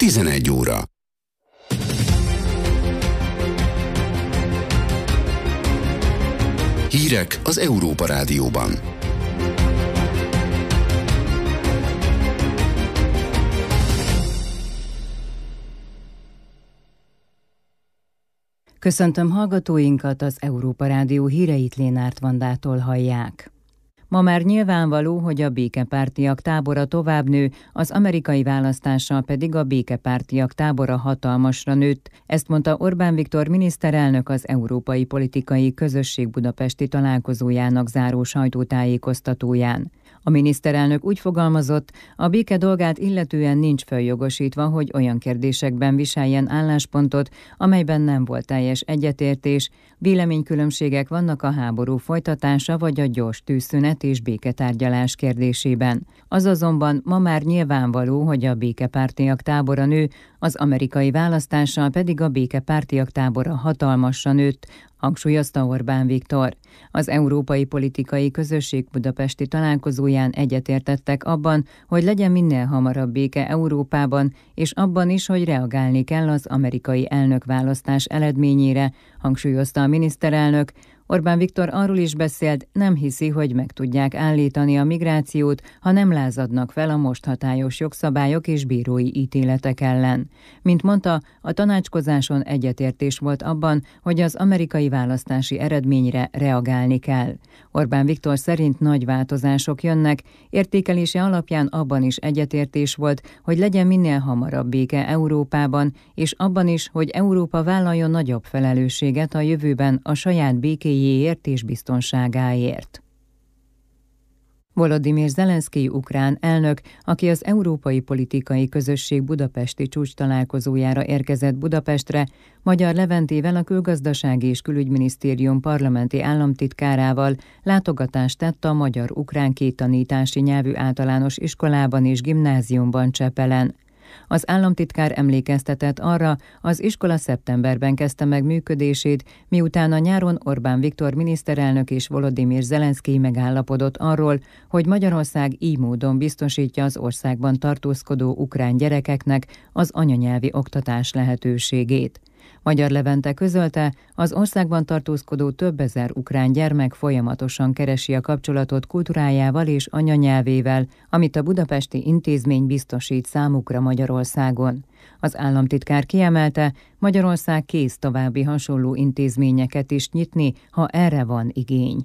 11 óra. Hírek az Európa Rádióban. Köszöntöm hallgatóinkat, az Európa Rádió híreit Lénárt Vandától hallják. Ma már nyilvánvaló, hogy a békepártiak tábora tovább nő, az amerikai választással pedig a békepártiak tábora hatalmasra nőtt. Ezt mondta Orbán Viktor miniszterelnök az Európai Politikai Közösség budapesti találkozójának záró sajtótájékoztatóján. A miniszterelnök úgy fogalmazott, a béke dolgát illetően nincs feljogosítva, hogy olyan kérdésekben viseljen álláspontot, amelyben nem volt teljes egyetértés, véleménykülönbségek vannak a háború folytatása vagy a gyors tűzszünet és béketárgyalás kérdésében. Az azonban ma már nyilvánvaló, hogy a békepártiak tábora nő, az amerikai választással pedig a békepártiak tábora hatalmasra nőtt, hangsúlyozta Orbán Viktor. Az Európai Politikai Közösség budapesti találkozóján egyetértettek abban, hogy legyen minél hamarabb béke Európában, és abban is, hogy reagálni kell az amerikai elnökválasztás eredményére, hangsúlyozta a miniszterelnök. Orbán Viktor arról is beszélt, nem hiszi, hogy meg tudják állítani a migrációt, ha nem lázadnak fel a most hatályos jogszabályok és bírói ítéletek ellen. Mint mondta, a tanácskozáson egyetértés volt abban, hogy az amerikai választási eredményre reagálni kell. Orbán Viktor szerint nagy változások jönnek, értékelése alapján abban is egyetértés volt, hogy legyen minél hamarabb béke Európában, és abban is, hogy Európa vállaljon nagyobb felelősséget a jövőben a saját békéjéért és biztonságáért. Volodymyr Zelenszkij ukrán elnök, aki az Európai Politikai Közösség budapesti csúcstalálkozójára érkezett Budapestre, Magyar Leventével, a Külgazdasági és Külügyminisztérium parlamenti államtitkárával látogatást tett a magyar-ukrán kéttanítási nyelvű általános iskolában és gimnáziumban Csepelen. Az államtitkár emlékeztetett arra, az iskola szeptemberben kezdte meg működését, miután a nyáron Orbán Viktor miniszterelnök és Volodymyr Zelenszkij megállapodott arról, hogy Magyarország így módon biztosítja az országban tartózkodó ukrán gyerekeknek az anyanyelvi oktatás lehetőségét. Magyar Levente közölte, az országban tartózkodó több ezer ukrán gyermek folyamatosan keresi a kapcsolatot kultúrájával és anyanyelvével, amit a budapesti intézmény biztosít számukra Magyarországon. Az államtitkár kiemelte, Magyarország kész további hasonló intézményeket is nyitni, ha erre van igény.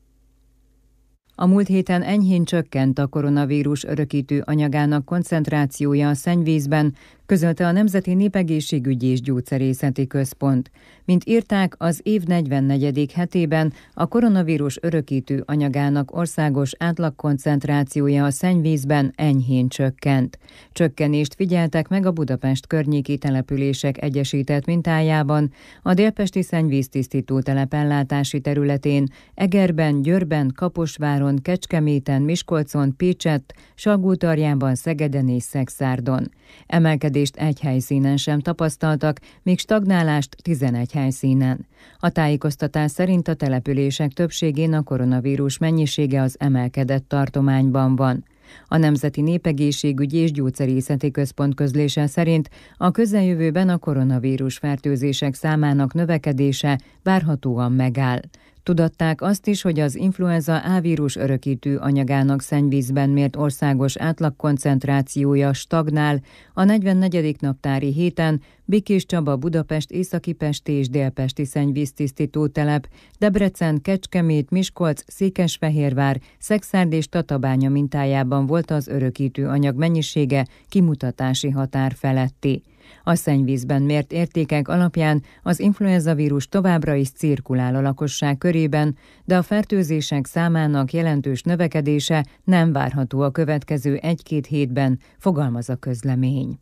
A múlt héten enyhén csökkent a koronavírus örökítő anyagának koncentrációja a szennyvízben, közölte a Nemzeti Népegészségügyi és Gyógyszerészeti Központ. Mint írták, az év 44. hetében a koronavírus örökítő anyagának országos átlagkoncentrációja a szennyvízben enyhén csökkent. Csökkenést figyeltek meg a Budapest környéki települések egyesített mintájában, a délpesti szennyvíztisztító telep ellátási területén, Egerben, Győrben, Kaposváron, Kecskeméten, Miskolcon, Pécsett, Salgótarjánban, Szegeden és Szekszárdon. Emelkedést egy helyszínen sem tapasztaltak, még stagnálást 11 helyszínen. A tájékoztatás szerint a települések többségén a koronavírus mennyisége az emelkedett tartományban van. A Nemzeti Népegészségügyi és Gyógyszerészeti Központ közlése szerint a közeljövőben a koronavírus fertőzések számának növekedése várhatóan megáll. Tudatták azt is, hogy az influenza A-vírus örökítő anyagának szennyvízben mért országos átlagkoncentrációja stagnál. A 44. naptári héten Békés Csaba, Budapest, Északi-Pesti és Délpesti szennyvíztisztító telep, Debrecen, Kecskemét, Miskolc, Székesfehérvár, Szekszárd és Tatabánya mintájában volt az örökítő anyag mennyisége kimutatási határ feletti. A szennyvízben mért értékek alapján az influenzavírus továbbra is cirkulál a lakosság körében, de a fertőzések számának jelentős növekedése nem várható a következő 1-2 hétben, fogalmaz a közlemény.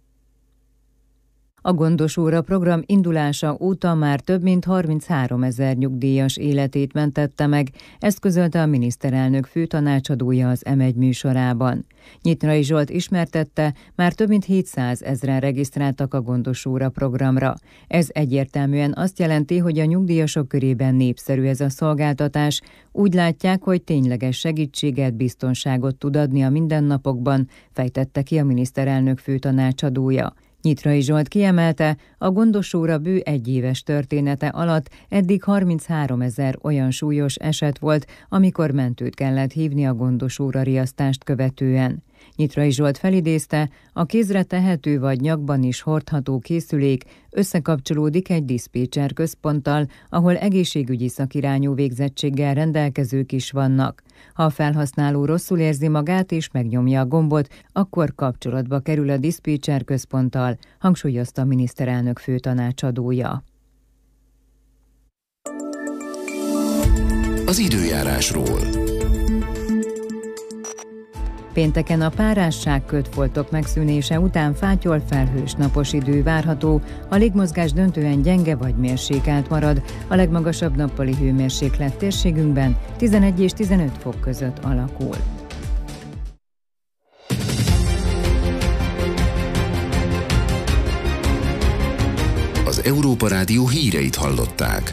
A Gondos Óra program indulása óta már több mint 33 000 nyugdíjas életét mentette meg, ezt közölte a miniszterelnök főtanácsadója az M1 műsorában. Nyitrai Zsolt ismertette, már több mint 700 000 regisztráltak a Gondos Óra programra. Ez egyértelműen azt jelenti, hogy a nyugdíjasok körében népszerű ez a szolgáltatás. Úgy látják, hogy tényleges segítséget, biztonságot tud adni a mindennapokban, fejtette ki a miniszterelnök főtanácsadója. Nyitrai Zsolt kiemelte, a gondosóra bő egyéves története alatt eddig 33 000 olyan súlyos eset volt, amikor mentőt kellett hívni a gondosóra riasztást követően. Nyitrai Zsolt felidézte, a kézre tehető vagy nyakban is hordható készülék összekapcsolódik egy diszpécser központtal, ahol egészségügyi szakirányú végzettséggel rendelkezők is vannak. Ha a felhasználó rosszul érzi magát és megnyomja a gombot, akkor kapcsolatba kerül a diszpécser központtal, hangsúlyozta a miniszterelnök főtanácsadója. Az időjárásról. Pénteken a párásság kötfoltok megszűnése után fátyol, felhős napos idő várható, a légmozgás döntően gyenge vagy mérsékelt marad, a legmagasabb nappali hőmérséklet térségünkben 11 és 15 fok között alakul. Az Európa Rádió híreit hallották.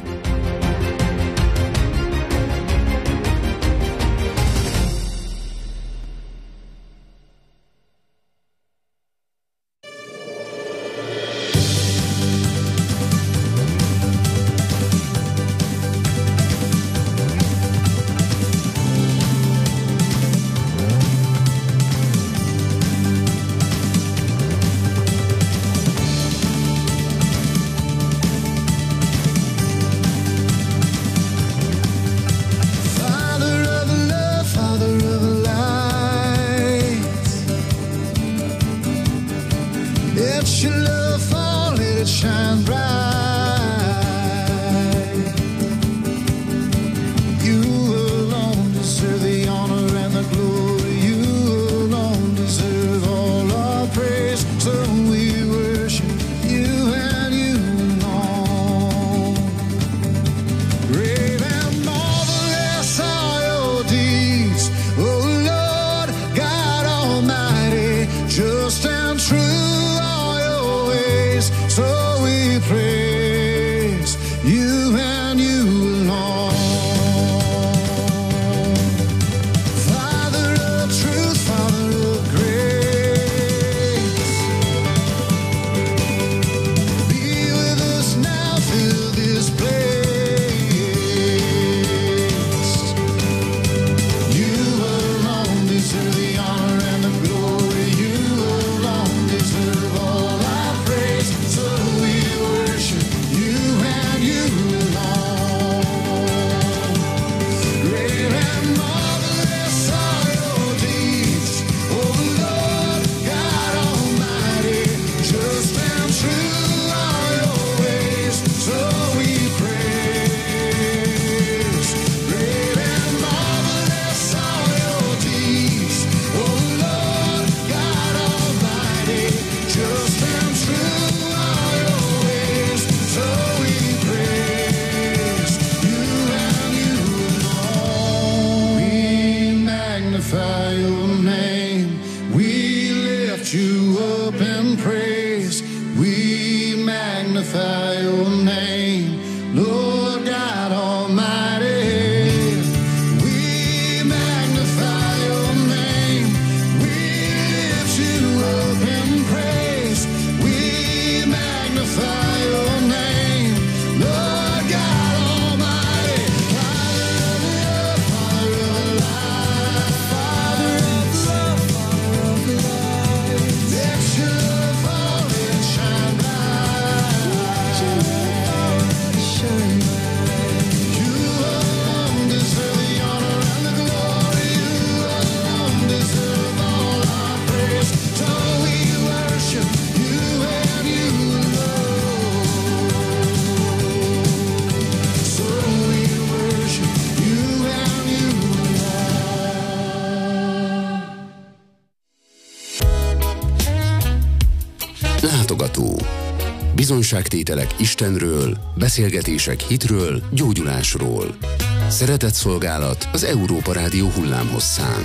Látogató. Bizonyságtételek Istenről, beszélgetések hitről, gyógyulásról. Szeretett szolgálat az Európa Rádió hullámhosszán.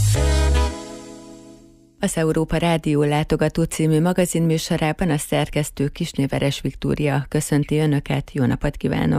Az Európa Rádió Látogató című magazinműsorában a szerkesztő Kisné Veres Viktória köszönti Önöket, jó napot kívánok!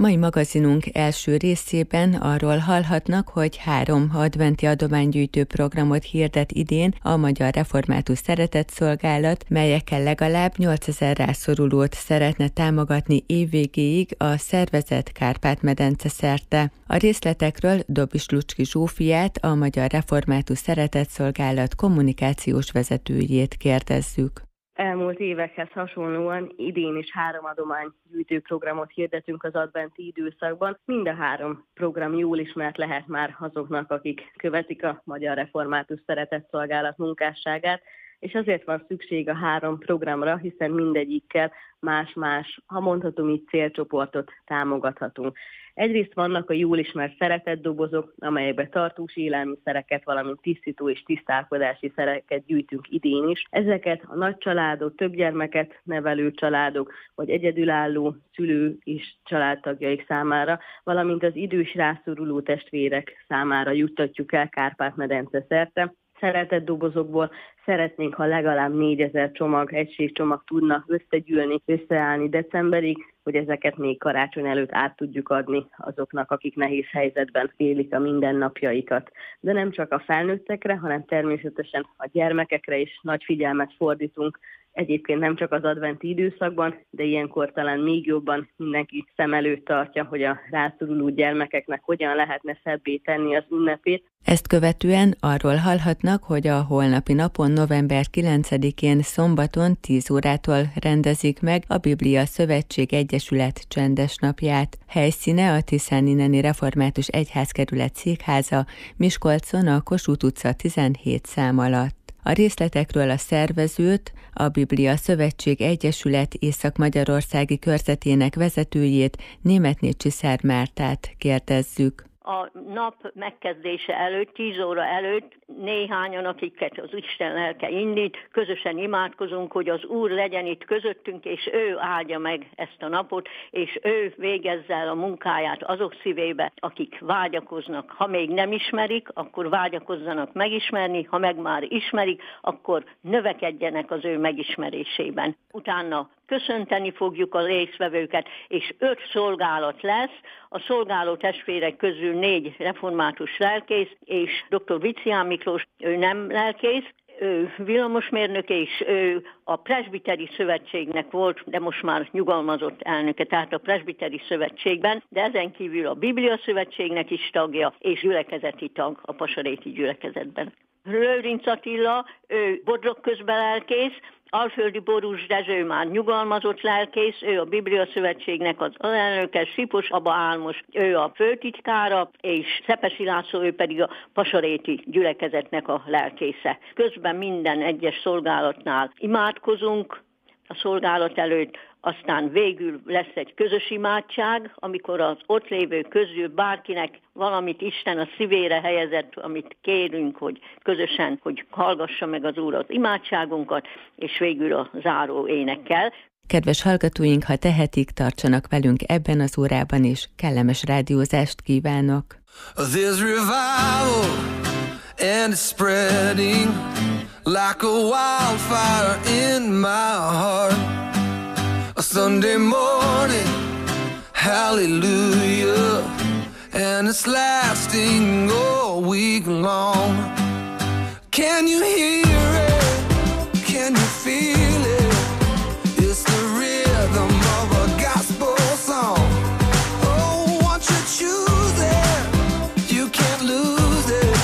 Mai magazinunk első részében arról hallhatnak, hogy 3 adventi adománygyűjtő programot hirdet idén a Magyar Református Szeretetszolgálat, melyekkel legalább 8000 rászorulót szeretne támogatni évvégéig a szervezet Kárpát-medence szerte. A részletekről Dobis Lucski Zsófiát, a Magyar Református Szeretetszolgálat kommunikációs vezetőjét kérdezzük. Elmúlt évekhez hasonlóan idén is 3 adománygyűjtő programot hirdetünk az adventi időszakban. Mind a 3 program jól ismert lehet már azoknak, akik követik a Magyar Református Szeretetszolgálat munkásságát, és azért van szükség a 3 programra, hiszen mindegyikkel más-más, ha mondhatom így, célcsoportot támogathatunk. Egyrészt vannak a jól ismert szeretetdobozok, amelyekbe tartós élelmiszereket, valamint tisztító és tisztálkodási szereket gyűjtünk idén is. Ezeket a nagy családok, több gyermeket nevelő családok, vagy egyedülálló szülő és családtagjaik számára, valamint az idős rászoruló testvérek számára juttatjuk el Kárpát-medence szerte. Szeretetdobozokból szeretnénk, ha legalább 4000 egységcsomag tudna összeállni decemberig, hogy ezeket még karácsony előtt át tudjuk adni azoknak, akik nehéz helyzetben élik a mindennapjaikat. De nem csak a felnőttekre, hanem természetesen a gyermekekre is nagy figyelmet fordítunk. Egyébként nem csak az adventi időszakban, de ilyenkor talán még jobban mindenki szem előtt tartja, hogy a rászoruló gyermekeknek hogyan lehetne szebbé tenni az ünnepét. Ezt követően arról hallhatnak, hogy a holnapi napon, november 9-én szombaton 10 órától rendezik meg a Biblia Szövetség Egyesület csendes napját. Helyszíne a Tiszáni Református Egyházkerület székháza, Miskolcon a Kossuth utca 17 szám alatt. A részletekről a szervezőt, a Biblia Szövetség Egyesület Észak-Magyarországi körzetének vezetőjét, Németné Csiszár Mártát kérdezzük. A nap megkezdése előtt, 10 óra előtt néhányan, akiket az Isten lelke indít, közösen imádkozunk, hogy az Úr legyen itt közöttünk, és ő áldja meg ezt a napot, és ő végezze el a munkáját azok szívébe, akik vágyakoznak. Ha még nem ismerik, akkor vágyakozzanak megismerni, ha meg már ismerik, akkor növekedjenek az ő megismerésében. Utána köszönteni fogjuk a résztvevőket, és 5 szolgálat lesz. A szolgáló testvérek közül 4 református lelkész, és dr. Vicián Miklós, ő nem lelkész, ő villamosmérnök, és ő a Presbiteri Szövetségnek volt, de most már nyugalmazott elnöke, tehát a Presbiteri Szövetségben, de ezen kívül a Biblia Szövetségnek is tagja, és gyülekezeti tag a pasaréti gyülekezetben. Lőrinc Attila, ő Bodrog közbelelkész, Alföldi Borús Dezső már nyugalmazott lelkész, ő a Biblia Szövetségnek az alelnöke, Sipos Aba Álmos, ő a főtitkára, és Szepesi László, ő pedig a pasaréti gyülekezetnek a lelkésze. Közben minden egyes szolgálatnál imádkozunk a szolgálat előtt, aztán végül lesz egy közös imádság, amikor az ott lévő közül bárkinek valamit Isten a szívére helyezett, amit kérünk, hogy közösen, hogy hallgassa meg az Úr az imádságunkat, és végül a záró énekkel. Kedves hallgatóink, ha tehetik, tartsanak velünk ebben az órában is. Kellemes rádiózást kívánok! There's revival and it's spreading like a wildfire in my heart. A Sunday morning, hallelujah, and it's lasting all week long. Can you hear it? Can you feel it? It's the rhythm of a gospel song. Oh, once you choose it, you can't lose it.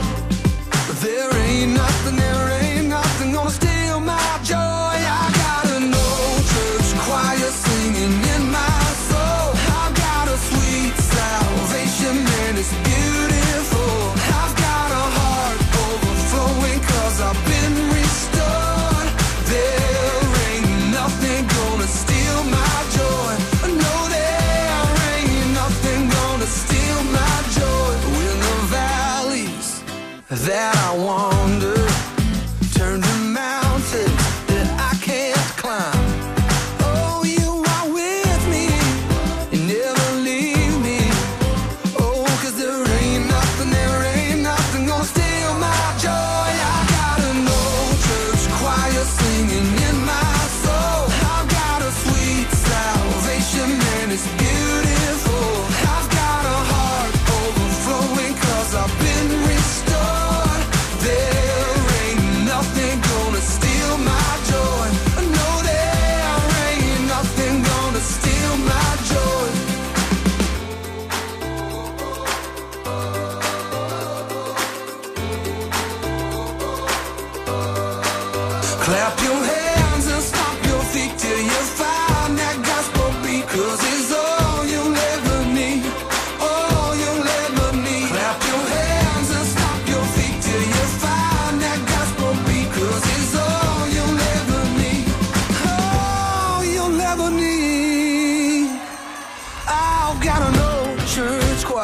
There ain't nothing gonna steal my joy. I gotta know church choir singing in my soul. I've got a sweet salvation and it's beautiful. I've got a heart overflowing 'cause I've been restored. There ain't nothing gonna steal my joy. No, there ain't nothing gonna steal my joy. In the valleys that I wander, turn to mountains that I can't climb. Oh, you are with me, you never leave me. Oh, 'cause there ain't nothing gonna steal my joy. I gotta know church choir singing in my soul. I've got a sweet salvation and it's beautiful.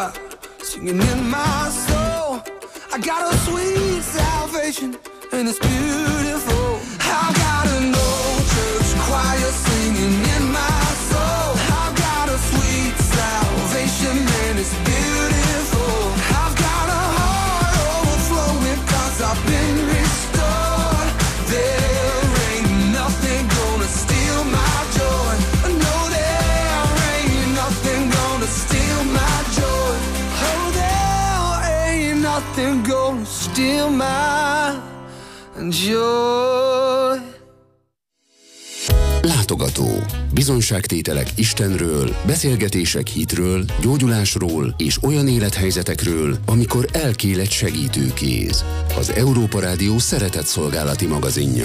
heart, singing in my soul. I got a sweet salvation, and it's beautiful. I've got an old church choir singing in my soul. I've got a sweet salvation, and it's beautiful. I've got a heart overflowing 'cause I've been restored. There ain't nothing gonna steal my joy. No, there ain't nothing gonna steal my joy. Oh, there ain't nothing gonna steal my joy. Látogató. Bizonyságtételek Istenről, beszélgetések hitről, gyógyulásról és olyan élethelyzetekről, amikor elkél egy segítőkéz. Az Európa Rádió szeretetszolgálati magazinja.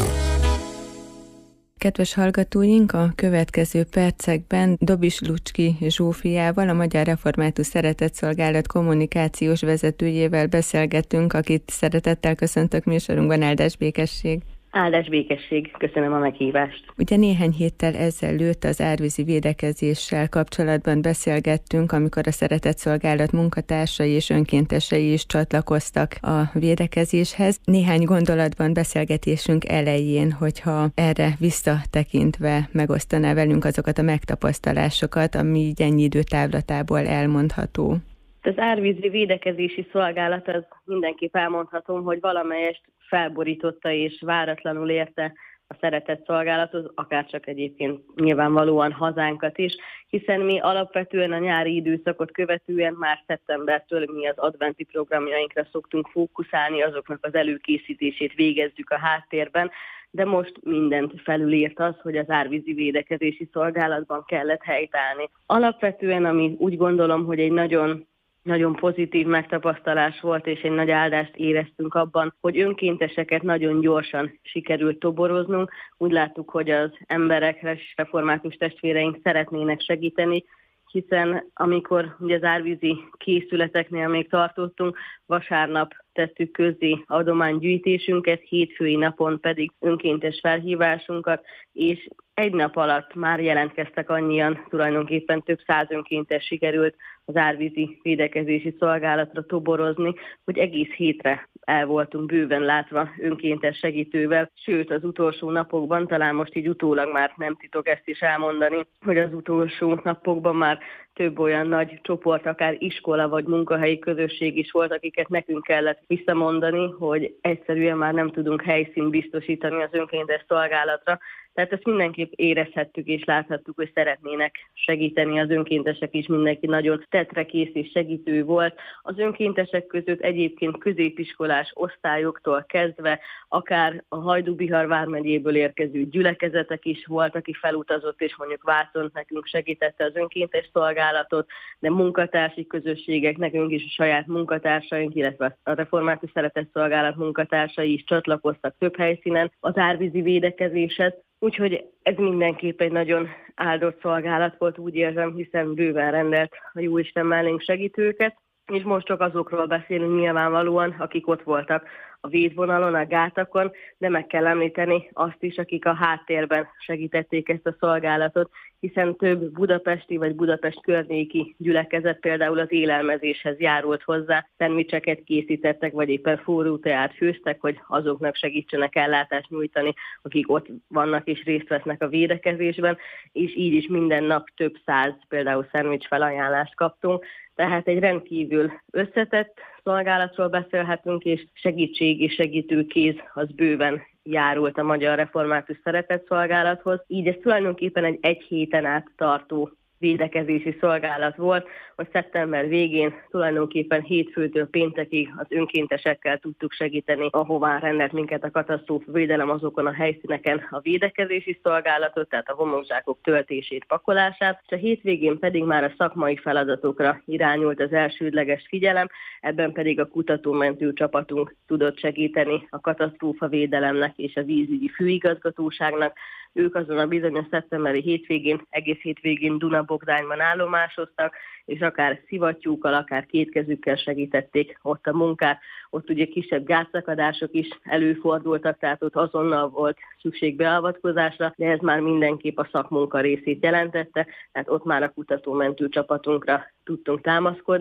Kedves hallgatóink, a következő percekben Dobis Lucski Zsófiával, a Magyar Református Szeretetszolgálat kommunikációs vezetőjével beszélgetünk, akit szeretettel köszöntök műsorunkban. Áldás békesség! Áldás békesség, köszönöm a meghívást. Ugye néhány héttel ezelőtt az árvízi védekezéssel kapcsolatban beszélgettünk, amikor a Szeretetszolgálat munkatársai és önkéntesei is csatlakoztak a védekezéshez. Néhány gondolatban beszélgetésünk elején, hogyha erre visszatekintve megosztaná velünk azokat a megtapasztalásokat, ami így ennyi idő távlatából elmondható. Az árvízi védekezési szolgálat, az mindenképp elmondhatom, hogy valamelyest felborította és váratlanul érte a szeretetszolgálatot, akárcsak egyébként nyilvánvalóan hazánkat is, hiszen mi alapvetően a nyári időszakot követően már szeptembertől mi az adventi programjainkra szoktunk fókuszálni, azoknak az előkészítését végezzük a háttérben, de most mindent felülírt az, hogy az árvízi védekezési szolgálatban kellett helytállni. Alapvetően, ami úgy gondolom, hogy egy nagyon pozitív megtapasztalás volt, és egy nagy áldást éreztünk abban, hogy önkénteseket nagyon gyorsan sikerült toboroznunk. Úgy láttuk, hogy az emberek, református testvéreink szeretnének segíteni, hiszen amikor ugye az árvízi készületeknél még tartottunk, vasárnap tettük közzé adománygyűjtésünket, hétfői napon pedig önkéntes felhívásunkat, és egy nap alatt már jelentkeztek annyian, tulajdonképpen több 100 önkéntes sikerült az árvízi védekezési szolgálatra toborozni, hogy egész hétre el voltunk bőven látva önkéntes segítővel, sőt az utolsó napokban, talán most így utólag már nem titok ezt is elmondani, hogy az utolsó napokban már több olyan nagy csoport, akár iskola vagy munkahelyi közösség is volt, akiket nekünk kellett visszamondani, hogy egyszerűen már nem tudunk helyszínt biztosítani az önkéntes szolgálatra. Tehát ezt mindenképp érezhettük és láthattuk, hogy szeretnének segíteni az önkéntesek is, mindenki nagyon tetrekész és segítő volt. Az önkéntesek között egyébként középiskolás osztályoktól kezdve, akár a Hajdú-Bihar vármegyéből érkező gyülekezetek is volt, aki felutazott és mondjuk Vácon nekünk segítette az önkéntes szolgálatot, de munkatársi közösségek, nekünk is a saját munkatársaink, illetve a Református Szeretetszolgálat munkatársai is csatlakoztak több helyszínen az árvízi védekezéshez. Úgyhogy ez mindenképp egy nagyon áldott szolgálat volt, úgy érzem, hiszen bőven rendelt a Jóisten mellénk segítőket, és most csak azokról beszélünk nyilvánvalóan, akik ott voltak a védvonalon, a gátakon, de meg kell említeni azt is, akik a háttérben segítették ezt a szolgálatot, hiszen több budapesti vagy Budapest környéki gyülekezet például az élelmezéshez járult hozzá, szendvicseket készítettek, vagy éppen forró teát főztek, hogy azoknak segítsenek ellátást nyújtani, akik ott vannak és részt vesznek a védekezésben, és így is minden nap több 100 például szendvics felajánlást kaptunk. Tehát egy rendkívül összetett szolgálatról beszélhetünk, és segítség és segítőkéz az bőven járult a Magyar Református Szeretetszolgálathoz. Így ez tulajdonképpen egy héten át tartó védekezési szolgálat volt, hogy szeptember végén tulajdonképpen hétfőtől péntekig az önkéntesekkel tudtuk segíteni, ahová rendelt minket a katasztrófavédelem, azokon a helyszíneken a védekezési szolgálatot, tehát a homokzsákok töltését, pakolását, és a hétvégén pedig már a szakmai feladatokra irányult az elsődleges figyelem, ebben pedig a kutatómentő csapatunk tudott segíteni a katasztrófavédelemnek és a vízügyi főigazgatóságnak. Ők azon a bizonyos szeptemberi hétvégén, egész hétvégén Duna-Bogdányban állomásoztak, és akár szivattyúkkal, akár kétkezükkel segítették ott a munkát. Ott ugye kisebb gátszakadások is előfordultak, tehát ott azonnal volt szükség beavatkozásra, de ez már mindenképp a szakmunka részét jelentette, tehát ott már a kutatómentő csapatunkra tudtunk támaszkodni.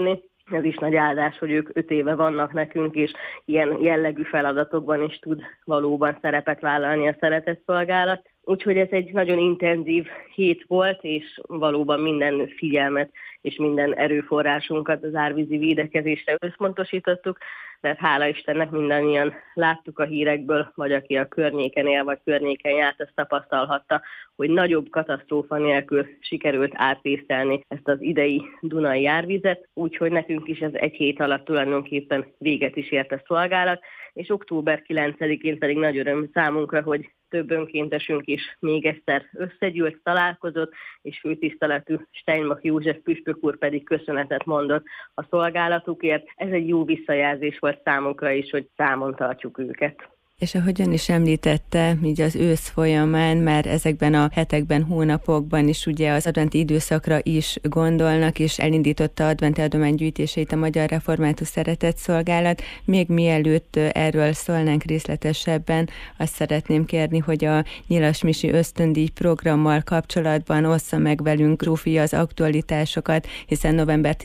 Ez is nagy áldás, hogy ők 5 éve vannak nekünk, és ilyen jellegű feladatokban is tud valóban szerepet vállalni a Szeretetszolgálat. Úgyhogy ez egy nagyon intenzív hét volt, és valóban minden figyelmet és minden erőforrásunkat az árvízi védekezésre összpontosítottuk, mert hála Istennek mindannyian láttuk a hírekből, vagy aki a környéken él, vagy környéken járt, azt tapasztalhatta, hogy nagyobb katasztrófa nélkül sikerült átvészelni ezt az idei Dunai árvizet, úgyhogy nekünk is ez egy hét alatt tulajdonképpen véget is ért a szolgálat, és október 9-én pedig nagy öröm számunkra, hogy több önkéntesünk is még egyszer összegyűlt, találkozott, és főtiszteletű Steinbach József püspök úr pedig köszönetet mondott a szolgálatukért. Ez egy jó visszajelzés volt számunkra is, hogy számon tartjuk őket. És ahogyan is említette, így az ősz folyamán már ezekben a hetekben, hónapokban is ugye az adventi időszakra is gondolnak, és elindította adventi adománygyűjtéseit a Magyar Református Szeretetszolgálat. Még mielőtt erről szólnánk részletesebben, azt szeretném kérni, hogy a Nyilas Misi ösztöndíj programmal kapcsolatban ossza meg velünk Zsófi az aktualitásokat, hiszen november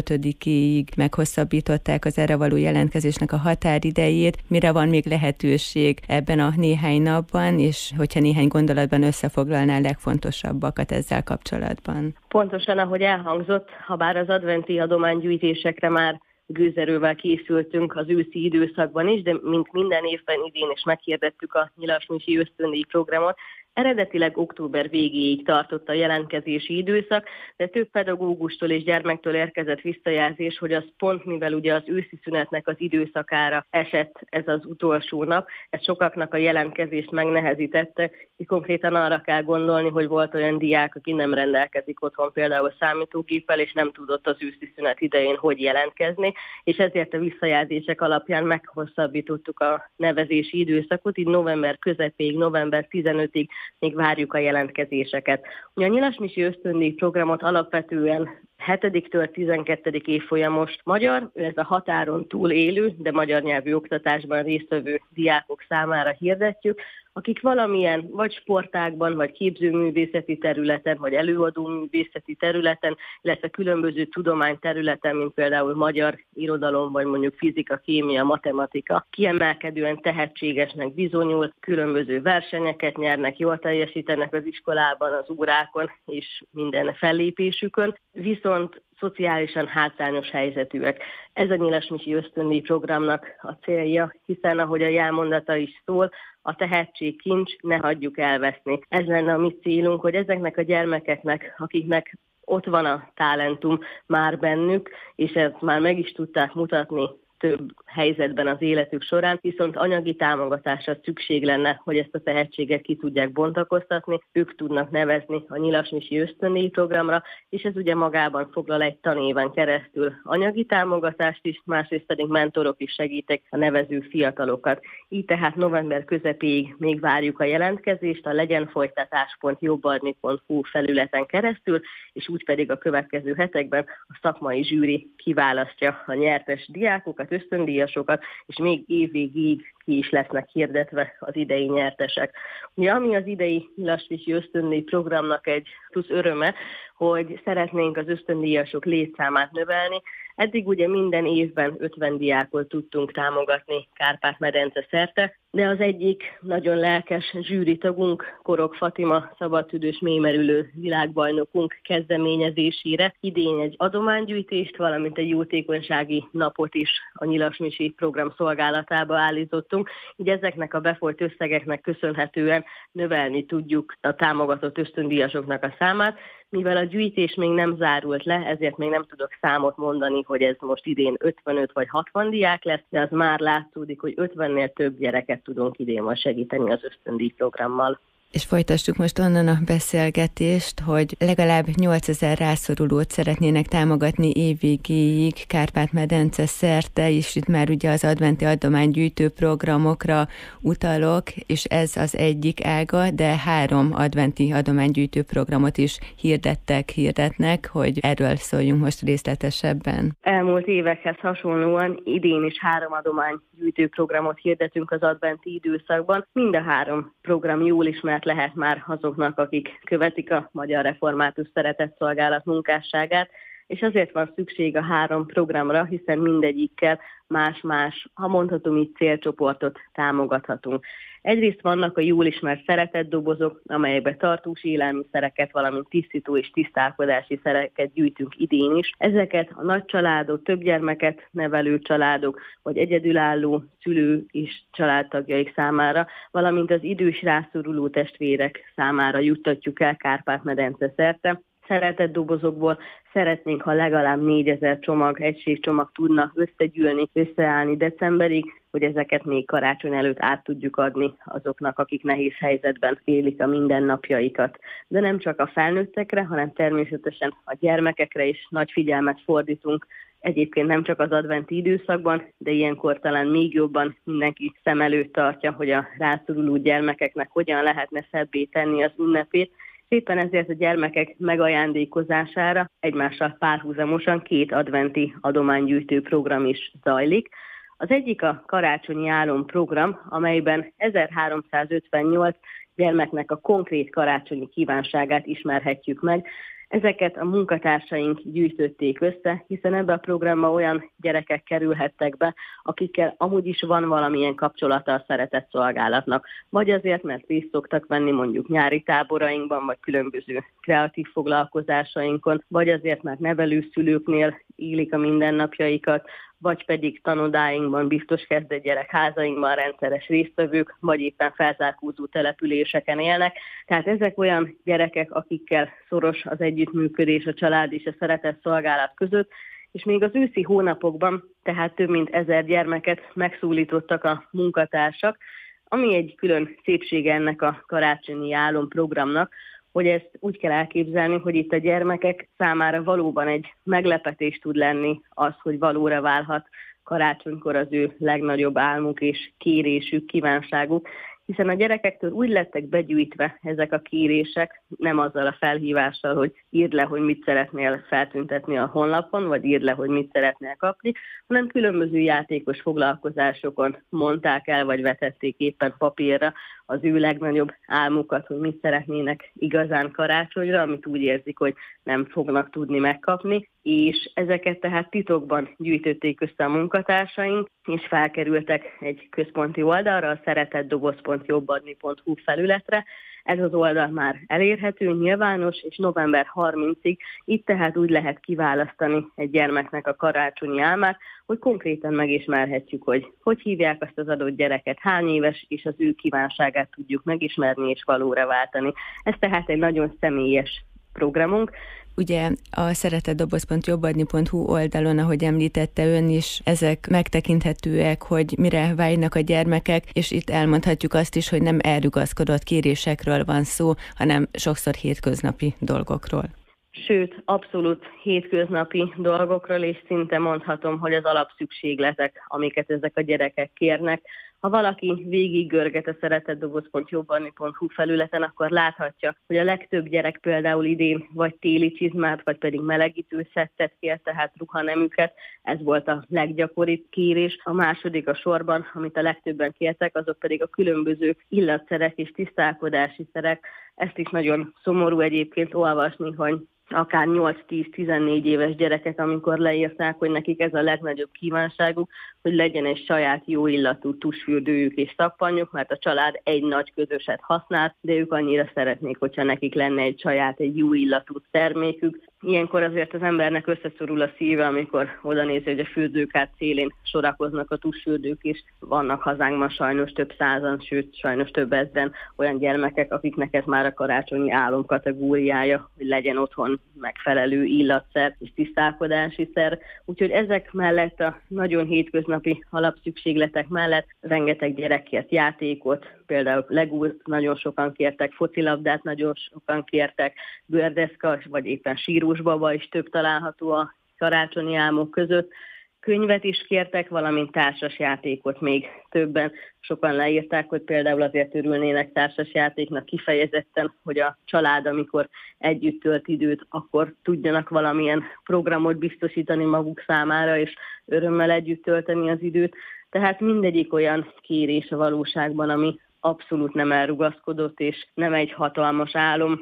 15-ig meghosszabbították az erre való jelentkezésnek a határidejét. Mire van még lehetőség ebben a néhány napban, és hogyha néhány gondolatban összefoglalná a legfontosabbakat ezzel kapcsolatban? Pontosan, ahogy elhangzott, ha bár az adventi adománygyűjtésekre már gőzerővel készültünk az őszi időszakban is, de mint minden évben idén is meghirdettük a Nyilas Misi ösztöndíj programot. Eredetileg október végéig tartott a jelentkezési időszak, de több pedagógustól és gyermektől érkezett visszajelzés, hogy az pont mivel ugye az őszi szünetnek az időszakára esett ez az utolsó nap, ez sokaknak a jelentkezést megnehezítette, és konkrétan arra kell gondolni, hogy volt olyan diák, aki nem rendelkezik otthon például számítógéppel, és nem tudott az őszi szünet idején hogy jelentkezni, és ezért a visszajelzések alapján meghosszabbítottuk a nevezési időszakot, így november közepéig, november 15-ig még várjuk a jelentkezéseket. Ugye a Nyilas Misi ösztöndíj programot alapvetően 7-től 12. évfolyamos magyar, ez a határon túl élő, de magyar nyelvű oktatásban résztvevő diákok számára hirdetjük, akik valamilyen vagy sportágban, vagy képzőművészeti területen, vagy előadóművészeti területen, illetve különböző tudományterületen, mint például magyar irodalom, vagy mondjuk fizika, kémia, matematika, kiemelkedően tehetségesnek bizonyul, különböző versenyeket nyernek, jól teljesítenek az iskolában, az órákon és minden fellépésükön, viszont szociálisan hátrányos helyzetűek. Ez a Nyilas Misi ösztöndíj programnak a célja, hiszen ahogy a jelmondata is szól, a tehetség kincs, ne hagyjuk elveszni. Ez lenne a mi célunk, hogy ezeknek a gyermekeknek, akiknek ott van a talentum már bennük, és ezt már meg is tudták mutatni több helyzetben az életük során, viszont anyagi támogatásra szükség lenne, hogy ezt a tehetséget ki tudják bontakoztatni, ők tudnak nevezni a Nyilas Misi ösztöndíj programra, és ez ugye magában foglal egy tanéven keresztül anyagi támogatást is, másrészt pedig mentorok is segítek a nevező fiatalokat. Így tehát november közepéig még várjuk a jelentkezést a legyenfolytatás.jobbarni.hu felületen keresztül, és úgy pedig a következő hetekben a szakmai zsűri kiválasztja a nyertes diákokat, ösztöndíjasokat, és még évvégig ki is lesznek hirdetve az idei nyertesek. Ugye, ami az idei Nyilas Misi ösztöndíj programnak egy plusz öröme, hogy szeretnénk az ösztöndíjasok létszámát növelni. Eddig ugye minden évben 50 diákot tudtunk támogatni Kárpát-medence szerte, de az egyik nagyon lelkes zsűritagunk, Korok Fatima, szabadtüdős mélymerülő világbajnokunk kezdeményezésére idén egy adománygyűjtést, valamint egy jótékonysági napot is a Nyilas Misi program szolgálatába állítottunk. Így ezeknek a befolyt összegeknek köszönhetően növelni tudjuk a támogatott ösztöndíjasoknak a számát. Mivel a gyűjtés még nem zárult le, ezért még nem tudok számot mondani, hogy ez most idén 55 vagy 60 diák lesz, de az már látszódik, hogy 50-nél több gyereket tudunk idén majd segíteni az ösztöndíj programmal. És folytassuk most onnan a beszélgetést, hogy legalább 8000 rászorulót szeretnének támogatni évvégéig Kárpát-medence szerte, és itt már ugye az adventi adománygyűjtő programokra utalok, és ez az egyik ága, de 3 adventi adománygyűjtő programot is hirdetnek, hogy erről szóljunk most részletesebben. Elmúlt évekhez hasonlóan idén is 3 adománygyűjtő programot hirdetünk az adventi időszakban. Mind a 3 program jól ismert lehet már azoknak, akik követik a Magyar Református Szeretetszolgálat munkásságát, és azért van szükség a 3 programra, hiszen mindegyikkel más-más, ha mondhatom így, célcsoportot támogathatunk. Egyrészt vannak a jól ismert szeretetdobozok, amelyekbe tartós élelmiszereket, valamint tisztító és tisztálkodási szereket gyűjtünk idén is. Ezeket a nagy családok, több gyermeket nevelő családok, vagy egyedülálló szülő és családtagjaik számára, valamint az idős rászoruló testvérek számára juttatjuk el Kárpát-medence szerte. Szeretetdobozokból szeretnénk, ha legalább 4000 egységcsomag tudna összeállni decemberig, hogy ezeket még karácsony előtt át tudjuk adni azoknak, akik nehéz helyzetben élik a mindennapjaikat. De nem csak a felnőttekre, hanem természetesen a gyermekekre is nagy figyelmet fordítunk. Egyébként nem csak az adventi időszakban, de ilyenkor talán még jobban mindenki szem előtt tartja, hogy a rászoruló gyermekeknek hogyan lehetne szebbé tenni az ünnepét. Éppen ezért a gyermekek megajándékozására egymással párhuzamosan 2 adventi adománygyűjtő program is zajlik. Az egyik a Karácsonyi Álom program, amelyben 1358 gyermeknek a konkrét karácsonyi kívánságát ismerhetjük meg. Ezeket a munkatársaink gyűjtötték össze, hiszen ebbe a programba olyan gyerekek kerülhettek be, akikkel amúgy is van valamilyen kapcsolata a szeretett szolgálatnak. Vagy azért, mert részt szoktak venni mondjuk nyári táborainkban, vagy különböző kreatív foglalkozásainkon, vagy azért, mert nevelőszülőknél élik a mindennapjaikat, vagy pedig tanodáinkban, biztos kezdett gyerekházainkban rendszeres résztvevők, vagy éppen felzárkózó településeken élnek. Tehát ezek olyan gyerekek, akikkel szoros az együttműködés a család és a szeretett szolgálat között, és még az őszi hónapokban, tehát több mint 1000 gyermeket megszólítottak a munkatársak, ami egy külön szépsége ennek a Karácsonyi Álom programnak, hogy ezt úgy kell elképzelni, hogy itt a gyermekek számára valóban egy meglepetés tud lenni az, hogy valóra válhat karácsonykor az ő legnagyobb álmuk és kérésük, kívánságuk, hiszen a gyerekektől úgy lettek begyűjtve ezek a kérések, nem azzal a felhívással, hogy írd le, hogy mit szeretnél feltüntetni a honlapon, vagy írd le, hogy mit szeretnél kapni, hanem különböző játékos foglalkozásokon mondták el, vagy vetették éppen papírra az ő legnagyobb álmukat, hogy mit szeretnének igazán karácsonyra, amit úgy érzik, hogy nem fognak tudni megkapni, és ezeket tehát titokban gyűjtötték össze a munkatársaink, és felkerültek egy központi oldalra, a szeretetdoboz.jobbadni.hu felületre. Ez az oldal már elérhető, nyilvános, és november 30-ig itt tehát úgy lehet kiválasztani egy gyermeknek a karácsonyi álmát, hogy konkrétan megismerhetjük, hogy hívják azt az adott gyereket, hány éves, és az ő kívánságát tudjuk megismerni és valóra váltani. Ez tehát egy nagyon személyes programunk. Ugye a szeretetdoboz.jobbadni.hu oldalon, ahogy említette ön is, ezek megtekinthetőek, hogy mire vágynak a gyermekek, és itt elmondhatjuk azt is, hogy nem elrugaszkodott kérésekről van szó, hanem sokszor hétköznapi dolgokról. Sőt, abszolút hétköznapi dolgokról, és szinte mondhatom, hogy az alapszükségletek, amiket ezek a gyerekek kérnek. Ha valaki végiggörget a szeretetdoboz.jobbadni.hu felületen, akkor láthatja, hogy a legtöbb gyerek például idén vagy téli csizmát, vagy pedig melegítő szettet kért, tehát ruhaneműket. Ez volt a leggyakoribb kérés. A második a sorban, amit a legtöbben kértek, azok pedig a különböző illatszerek és tisztálkodási szerek. Ezt is nagyon szomorú egyébként olvasni, hogy akár 8-10-14 éves gyerekek, amikor leírták, hogy nekik ez a legnagyobb kívánságuk, hogy legyen egy saját jó illatú tusfürdőjük és szappanjuk, mert a család egy nagy közöset használ, de ők annyira szeretnék, hogyha nekik lenne egy saját, egy jó illatú termékük. Ilyenkor azért az embernek összeszorul a szíve, amikor oda nézi, hogy a fürdőkád szélén sorakoznak a tusfürdők, és vannak hazánkban sajnos több százan, sőt sajnos több ezren olyan gyermekek, akiknek ez már a karácsonyi álom kategóriája, hogy legyen otthon megfelelő illatszer és tisztálkodási szer. Úgyhogy ezek mellett a nagyon hétköznapi alapszükségletek mellett rengeteg gyerek kért játékot, például legót nagyon sokan kértek, focilabdát nagyon sokan kértek, gördeszka vagy éppen sírós baba is több található a karácsonyi álmok között. Könyvet is kértek, valamint társasjátékot még többen. Sokan leírták, hogy például azért örülnének társasjátéknak kifejezetten, hogy a család, amikor együtt tölt időt, akkor tudjanak valamilyen programot biztosítani maguk számára, és örömmel együtt tölteni az időt. Tehát mindegyik olyan kérés a valóságban, ami abszolút nem elrugaszkodott, és nem egy hatalmas álom,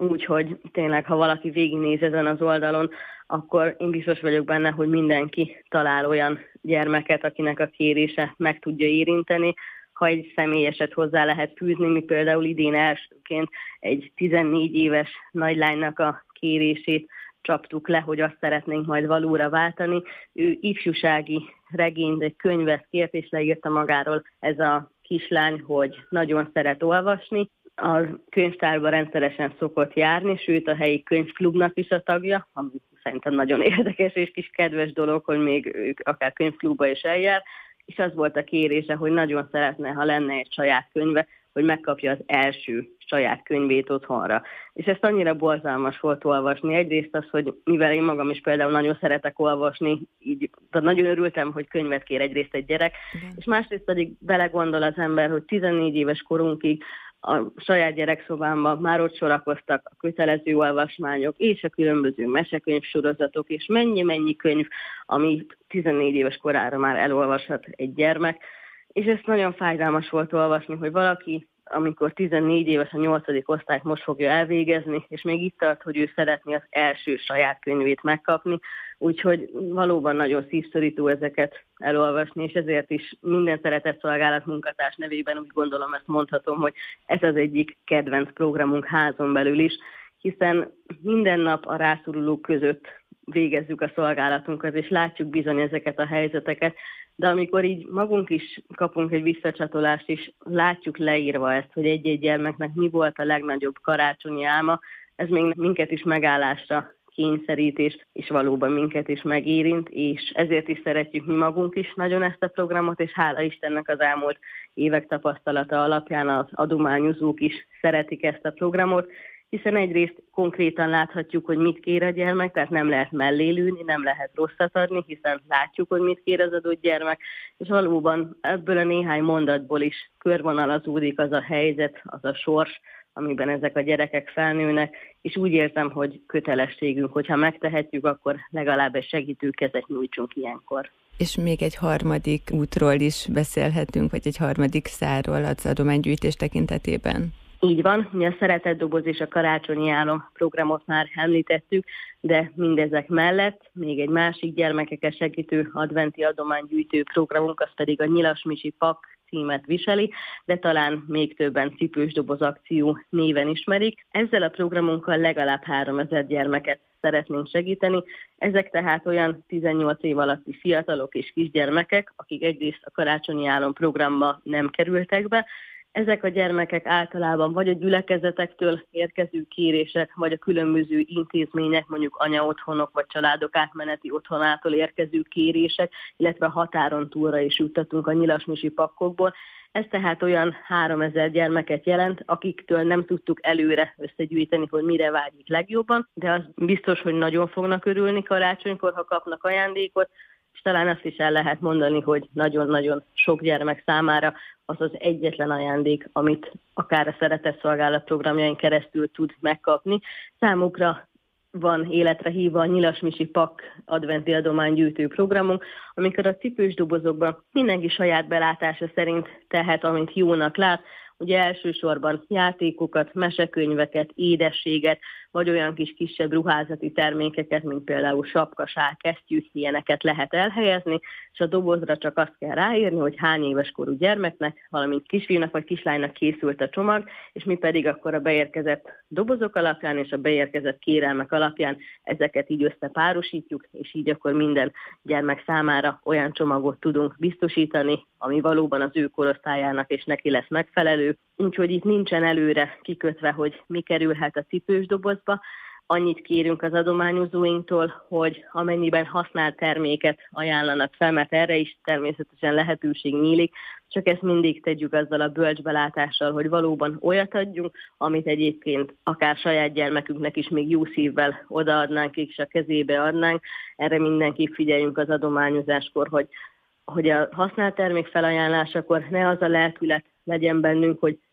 úgyhogy tényleg, ha valaki végignéz ezen az oldalon, akkor én biztos vagyok benne, hogy mindenki talál olyan gyermeket, akinek a kérése meg tudja érinteni. Ha egy személyeset hozzá lehet fűzni, mi például idén elsőként egy 14 éves nagylánynak a kérését csaptuk le, hogy azt szeretnénk majd valóra váltani. Ő ifjúsági regényt, egy könyvet kért, és leírta magáról ez a kislány, hogy nagyon szeret olvasni. A könyvtárban rendszeresen szokott járni, sőt a helyi könyvklubnak is a tagja, ami szerintem nagyon érdekes és kis kedves dolog, hogy még ők akár könyvklubba is eljár, és az volt a kérése, hogy nagyon szeretne, ha lenne egy saját könyve, hogy megkapja az első saját könyvét otthonra. És ezt annyira borzalmas volt olvasni. Egyrészt az, hogy mivel én magam is például nagyon szeretek olvasni, így nagyon örültem, hogy könyvet kér egyrészt egy gyerek, és másrészt pedig belegondol az ember, hogy 14 éves korunkig a saját gyerekszobámban már ott sorakoztak a kötelező olvasmányok és a különböző mesekönyvsorozatok, és mennyi könyv, ami 14 éves korára már elolvashat egy gyermek. És ezt nagyon fájdalmas volt olvasni, hogy valaki, amikor 14 éves a 8. osztályt most fogja elvégezni, és még itt tart, hogy ő szeretné az első saját könyvét megkapni, úgyhogy valóban nagyon szívszorító ezeket elolvasni, és ezért is minden szeretetszolgálat munkatárs nevében úgy gondolom, ezt mondhatom, hogy ez az egyik kedvenc programunk házon belül is, hiszen minden nap a rászorulók között végezzük a szolgálatunkat, és látjuk bizony ezeket a helyzeteket, de amikor így magunk is kapunk egy visszacsatolást, és látjuk leírva ezt, hogy egy-egy gyermeknek mi volt a legnagyobb karácsonyi álma, ez még minket is megállásra kényszerít, és valóban minket is megérint, és ezért is szeretjük mi magunk is nagyon ezt a programot, és hála Istennek az elmúlt évek tapasztalata alapján az adományozók is szeretik ezt a programot, hiszen egyrészt konkrétan láthatjuk, hogy mit kér a gyermek, tehát nem lehet mellélülni, nem lehet rosszat adni, hiszen látjuk, hogy mit kér az adott gyermek, és valóban ebből a néhány mondatból is körvonalazódik az a helyzet, az a sors, amiben ezek a gyerekek felnőnek, és úgy érzem, hogy kötelességünk, hogyha megtehetjük, akkor legalább egy segítőkezet nyújtsunk ilyenkor. És még egy harmadik útról is beszélhetünk, vagy egy harmadik szárról az adománygyűjtés tekintetében. Így van, ugye a Szeretetdoboz és a Karácsonyi Álom programot már említettük, de mindezek mellett még egy másik gyermekeket segítő adventi adománygyűjtő programunk, az pedig a Nyilas Misi Pak címet viseli, de talán még többen Cipős Doboz akció néven ismerik. Ezzel a programunkkal legalább 3000 gyermeket szeretnénk segíteni. Ezek tehát olyan 18 év alatti fiatalok és kisgyermekek, akik egyrészt a Karácsonyi Álom programba nem kerültek be. Ezek a gyermekek általában vagy a gyülekezetektől érkező kérések, vagy a különböző intézmények, mondjuk anyaotthonok vagy családok átmeneti otthonától érkező kérések, illetve határon túlra is juttatunk a nyilasmisi pakkokból. Ez tehát olyan 3000 gyermeket jelent, akiktől nem tudtuk előre összegyűjteni, hogy mire vágyik legjobban, de az biztos, hogy nagyon fognak örülni karácsonykor, ha kapnak ajándékot, és talán azt is el lehet mondani, hogy nagyon-nagyon sok gyermek számára az az egyetlen ajándék, amit akár a Szeretetszolgálat programjain keresztül tud megkapni. Számukra van életre hívva a Nyilas Misi Pak adventi adománygyűjtő programunk, amikor a cipős dobozokban mindenki saját belátása szerint tehet, amit jónak lát. Ugye elsősorban játékokat, mesekönyveket, édességet, vagy olyan kisebb ruházati termékeket, mint például sapka, sál, kesztyű, ilyeneket lehet elhelyezni, és a dobozra csak azt kell ráírni, hogy hány éves korú gyermeknek, valamint kisfiúnak vagy kislánynak készült a csomag, és mi pedig akkor a beérkezett dobozok alapján és a beérkezett kérelmek alapján ezeket így összepárosítjuk, és így akkor minden gyermek számára olyan csomagot tudunk biztosítani, ami valóban az ő korosztályának és neki lesz megfelelő. Úgyhogy itt nincsen előre kikötve, hogy mi kerülhet a cipős dobozba. Annyit kérünk az adományozóinktól, hogy amennyiben használt terméket ajánlanak fel, mert erre is természetesen lehetőség nyílik, csak ezt mindig tegyük azzal a bölcsbelátással, hogy valóban olyat adjunk, amit egyébként akár saját gyermekünknek is még jó szívvel odaadnánk, és a kezébe adnánk. Erre mindenképp figyeljünk az adományozáskor, hogy a használt termék felajánlásakor ne az a lelkület legyen bennünk, hogy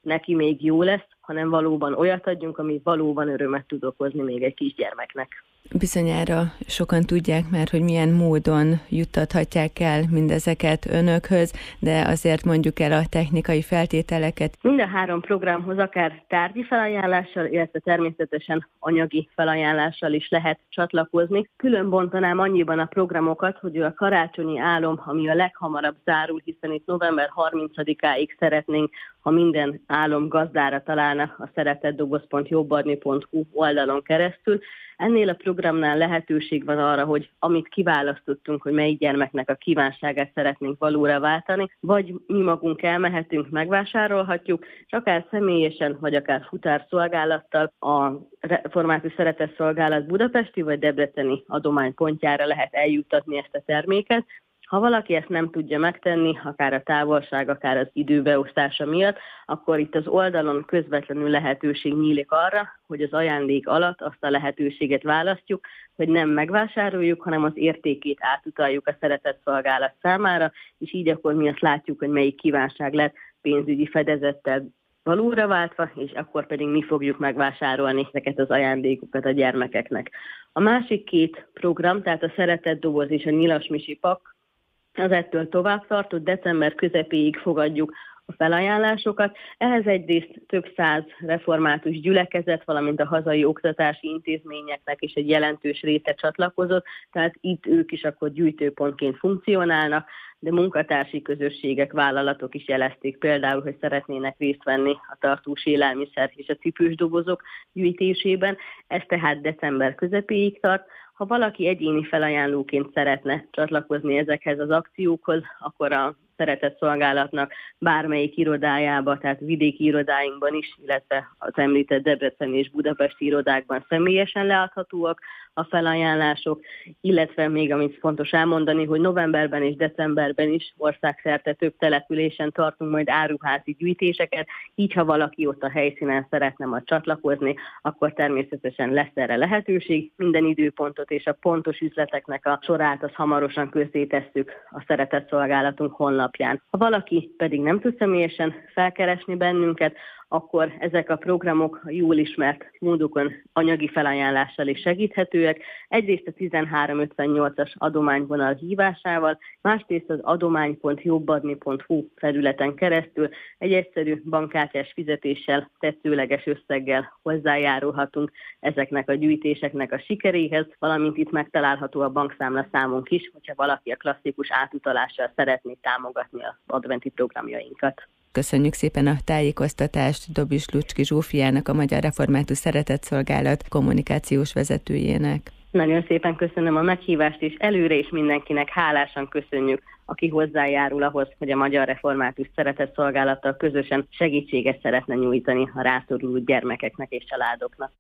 neki még jó lesz, hanem valóban olyat adjunk, ami valóban örömet tud okozni még egy kisgyermeknek. Bizonyára sokan tudják már, hogy milyen módon juttathatják el mindezeket önökhöz, de azért mondjuk el a technikai feltételeket. Mind a 3 programhoz akár tárgyi felajánlással, illetve természetesen anyagi felajánlással is lehet csatlakozni. Külön bontanám annyiban a programokat, hogy a karácsonyi álom, ami a leghamarabb zárul, hiszen itt november 30-áig szeretnénk, ha minden álom gazdára találna a szeretetdoboz.jobbadni.hu oldalon keresztül. Ennél a programnál lehetőség van arra, hogy amit kiválasztottunk, hogy melyik gyermeknek a kívánságát szeretnénk valóra váltani, vagy mi magunk elmehetünk, megvásárolhatjuk, és akár személyesen, vagy akár futárszolgálattal a Református Szeretetszolgálat budapesti vagy debreceni adománypontjára lehet eljuttatni ezt a terméket. Ha valaki ezt nem tudja megtenni, akár a távolság, akár az időbeosztása miatt, akkor itt az oldalon közvetlenül lehetőség nyílik arra, hogy az ajándék alatt azt a lehetőséget választjuk, hogy nem megvásároljuk, hanem az értékét átutaljuk a szeretetszolgálat számára, és így akkor mi azt látjuk, hogy melyik kívánság lett pénzügyi fedezettel valóra váltva, és akkor pedig mi fogjuk megvásárolni ezeket az ajándékokat a gyermekeknek. A másik 2 program, tehát a Szeretetdoboz és a Nyilasmisi Pak, az ettől tovább tartott, december közepéig fogadjuk a felajánlásokat. Ehhez egyrészt több 100 református gyülekezet, valamint a hazai oktatási intézményeknek is egy jelentős része csatlakozott, tehát itt ők is akkor gyűjtőpontként funkcionálnak, de munkatársi közösségek, vállalatok is jelezték például, hogy szeretnének részt venni a tartós élelmiszer és a cipős dobozok gyűjtésében. Ez tehát december közepéig tart. Ha valaki egyéni felajánlóként szeretne csatlakozni ezekhez az akciókhoz, akkor a Szeretetszolgálatnak bármelyik irodájába, tehát vidéki irodáinkban is, illetve az említett debreceni és budapesti irodákban személyesen leadhatóak a felajánlások, illetve még amit fontos elmondani, hogy novemberben és decemberben is országszerte több településen tartunk majd áruházi gyűjtéseket, így ha valaki ott a helyszínen szeretne majd csatlakozni, akkor természetesen lesz erre lehetőség. Minden időpontot és a pontos üzleteknek a sorát azt hamarosan közzétesszük a Szeretetszolgálatunk honlapján. Ha valaki pedig nem tud személyesen felkeresni bennünket, akkor ezek a programok a jól ismert módokon anyagi felajánlással is segíthetőek. Egyrészt a 1358-as adományvonal hívásával, másrészt az adomány.jobbadni.hu felületen keresztül egy egyszerű bankkártyás fizetéssel, tetszőleges összeggel hozzájárulhatunk ezeknek a gyűjtéseknek a sikeréhez, valamint itt megtalálható a bankszámla számunk is, hogyha valaki a klasszikus átutalással szeretné támogatni az adventi programjainkat. Köszönjük szépen a tájékoztatást Dobis Lucski Zsófiának, a Magyar Református Szeretetszolgálat kommunikációs vezetőjének. Nagyon szépen köszönöm a meghívást, és előre is mindenkinek hálásan köszönjük, aki hozzájárul ahhoz, hogy a Magyar Református Szeretetszolgálattal közösen segítséget szeretne nyújtani a rászoruló gyermekeknek és családoknak.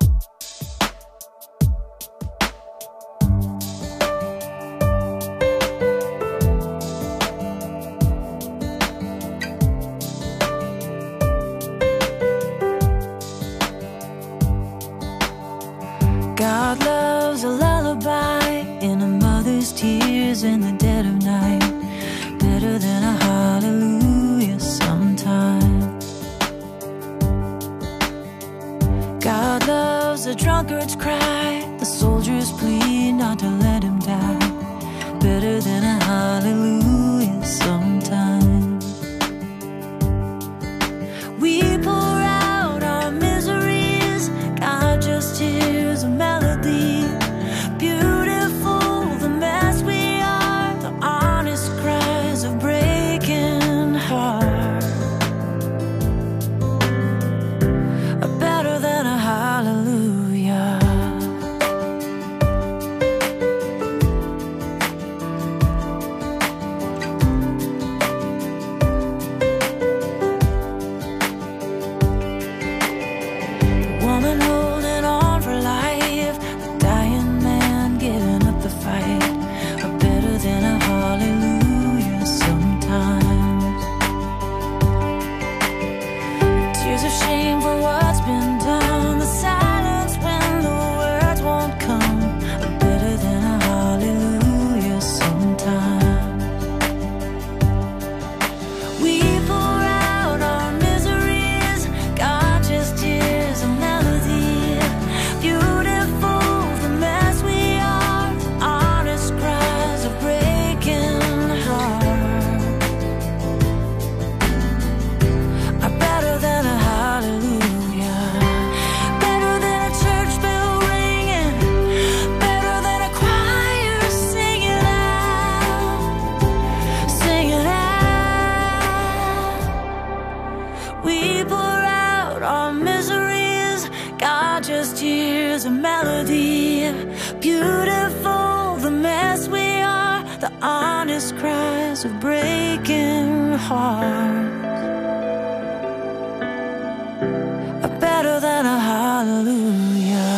God loves a lullaby in a mother's tears in the dead of night, better than a hallelujah sometimes. God loves a drunkard's cry, the soldier's plea not to let him die, better than a hallelujah sometimes. We pour out our miseries, God just hears a melody. Beautiful, the mess we are, the honest cries of breaking heart are better than a hallelujah. melody. Beautiful, the mess we are, the honest cries of breaking hearts are better than a hallelujah.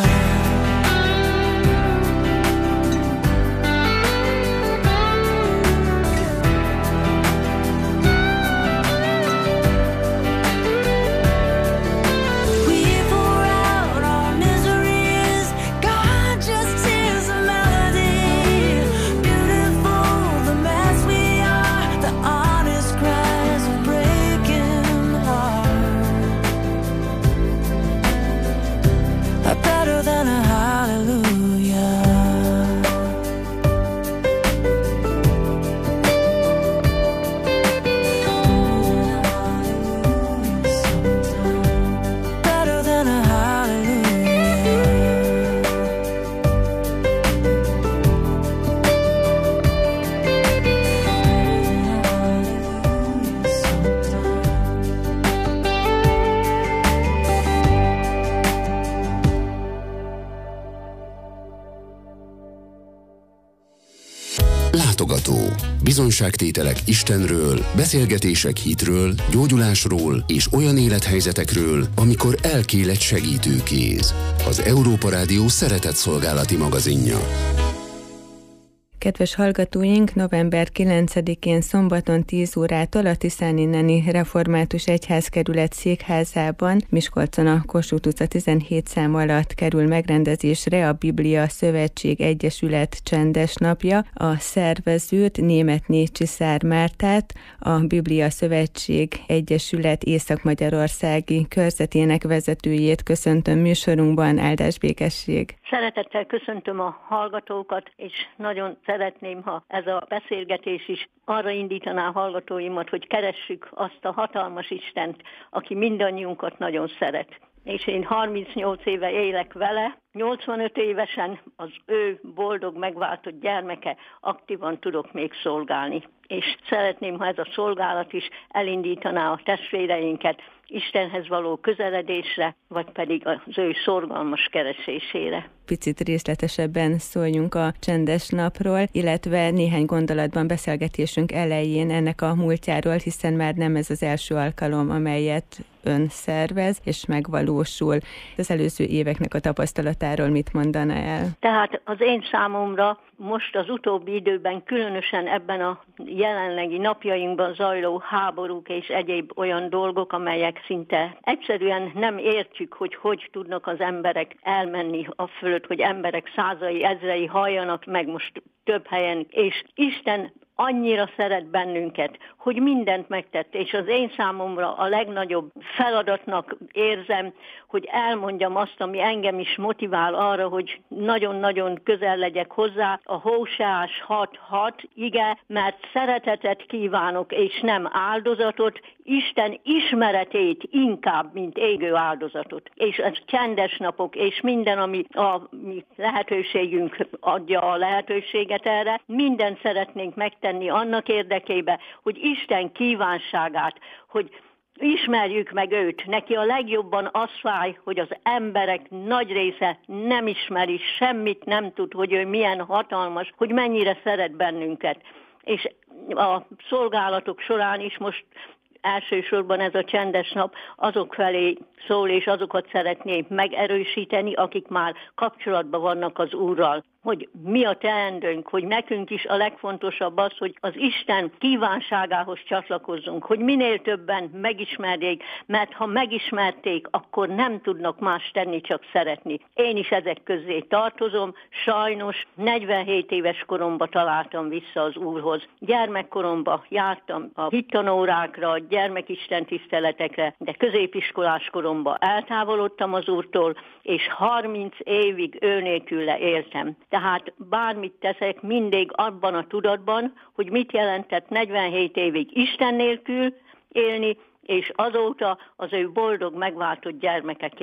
Látogató. Bizonyságtételek Istenről, beszélgetések hitről, gyógyulásról és olyan élethelyzetekről, amikor elkél egy segítőkéz. Az Európa Rádió szeretetszolgálati magazinja. Kedves hallgatóink, november 9-én szombaton 10 órától a Tiszanineni Református Egyházkerület székházában, Miskolcon a Kossuth utca 17 szám alatt kerül megrendezésre a Biblia Szövetség Egyesület csendes napja. A szervezőt, Németné Csiszár Mártát, a Biblia Szövetség Egyesület Észak-Magyarországi körzetének vezetőjét köszöntöm műsorunkban. Áldás békesség! Szeretettel köszöntöm a hallgatókat, és nagyon szeretném, ha ez a beszélgetés is arra indítaná a hallgatóimat, hogy keressük azt a hatalmas Istent, aki mindannyiunkat nagyon szeret. És én 38 éve élek vele, 85 évesen az ő boldog, megváltott gyermeke, aktívan tudok még szolgálni. És szeretném, ha ez a szolgálat is elindítaná a testvéreinket Istenhez való közeledésre, vagy pedig az ő szorgalmas keresésére. Picit részletesebben szóljunk a csendes napról, illetve néhány gondolatban beszélgetésünk elején ennek a múltjáról, hiszen már nem ez az első alkalom, amelyet ön szervez és megvalósul. Az előző éveknek a tapasztalatáról mit mondana el? Tehát az én számomra most az utóbbi időben, különösen ebben a jelenlegi napjainkban zajló háborúk és egyéb olyan dolgok, amelyek szinte egyszerűen nem értjük, hogy tudnak az emberek elmenni a fölött, hogy emberek százai, ezrei halljanak meg most több helyen, és Isten annyira szeret bennünket, hogy mindent megtett, és az én számomra a legnagyobb feladatnak érzem, hogy elmondjam azt, ami engem is motivál arra, hogy nagyon-nagyon közel legyek hozzá, a Hóseás 6.6, ige, mert szeretetet kívánok, és nem áldozatot, Isten ismeretét inkább, mint égő áldozatot. És ez csendes napok, és minden, ami a mi lehetőségünk adja a lehetőséget erre, mindent szeretnénk megtenni annak érdekébe, hogy Isten kívánságát, hogy ismerjük meg őt. Neki a legjobban az fáj, hogy az emberek nagy része nem ismeri, semmit nem tud, hogy ő milyen hatalmas, hogy mennyire szeret bennünket. És a szolgálatok során is most elsősorban ez a csendes nap azok felé szól, és azokat szeretném megerősíteni, akik már kapcsolatban vannak az Úrral, hogy mi a teendőnk, hogy nekünk is a legfontosabb az, hogy az Isten kívánságához csatlakozzunk, hogy minél többen megismerjék, mert ha megismerték, akkor nem tudnak más tenni, csak szeretni. Én is ezek közé tartozom, sajnos 47 éves koromban találtam vissza az Úrhoz. Gyermekkoromban jártam a hittanórákra, gyermekisten tiszteletekre, de középiskolás koromban eltávolodtam az Úrtól, és 30 évig ő nélküle éltem. Tehát bármit teszek, mindig abban a tudatban, hogy mit jelentett 47 évig Isten nélkül élni, és azóta az ő boldog, megváltott gyermekeként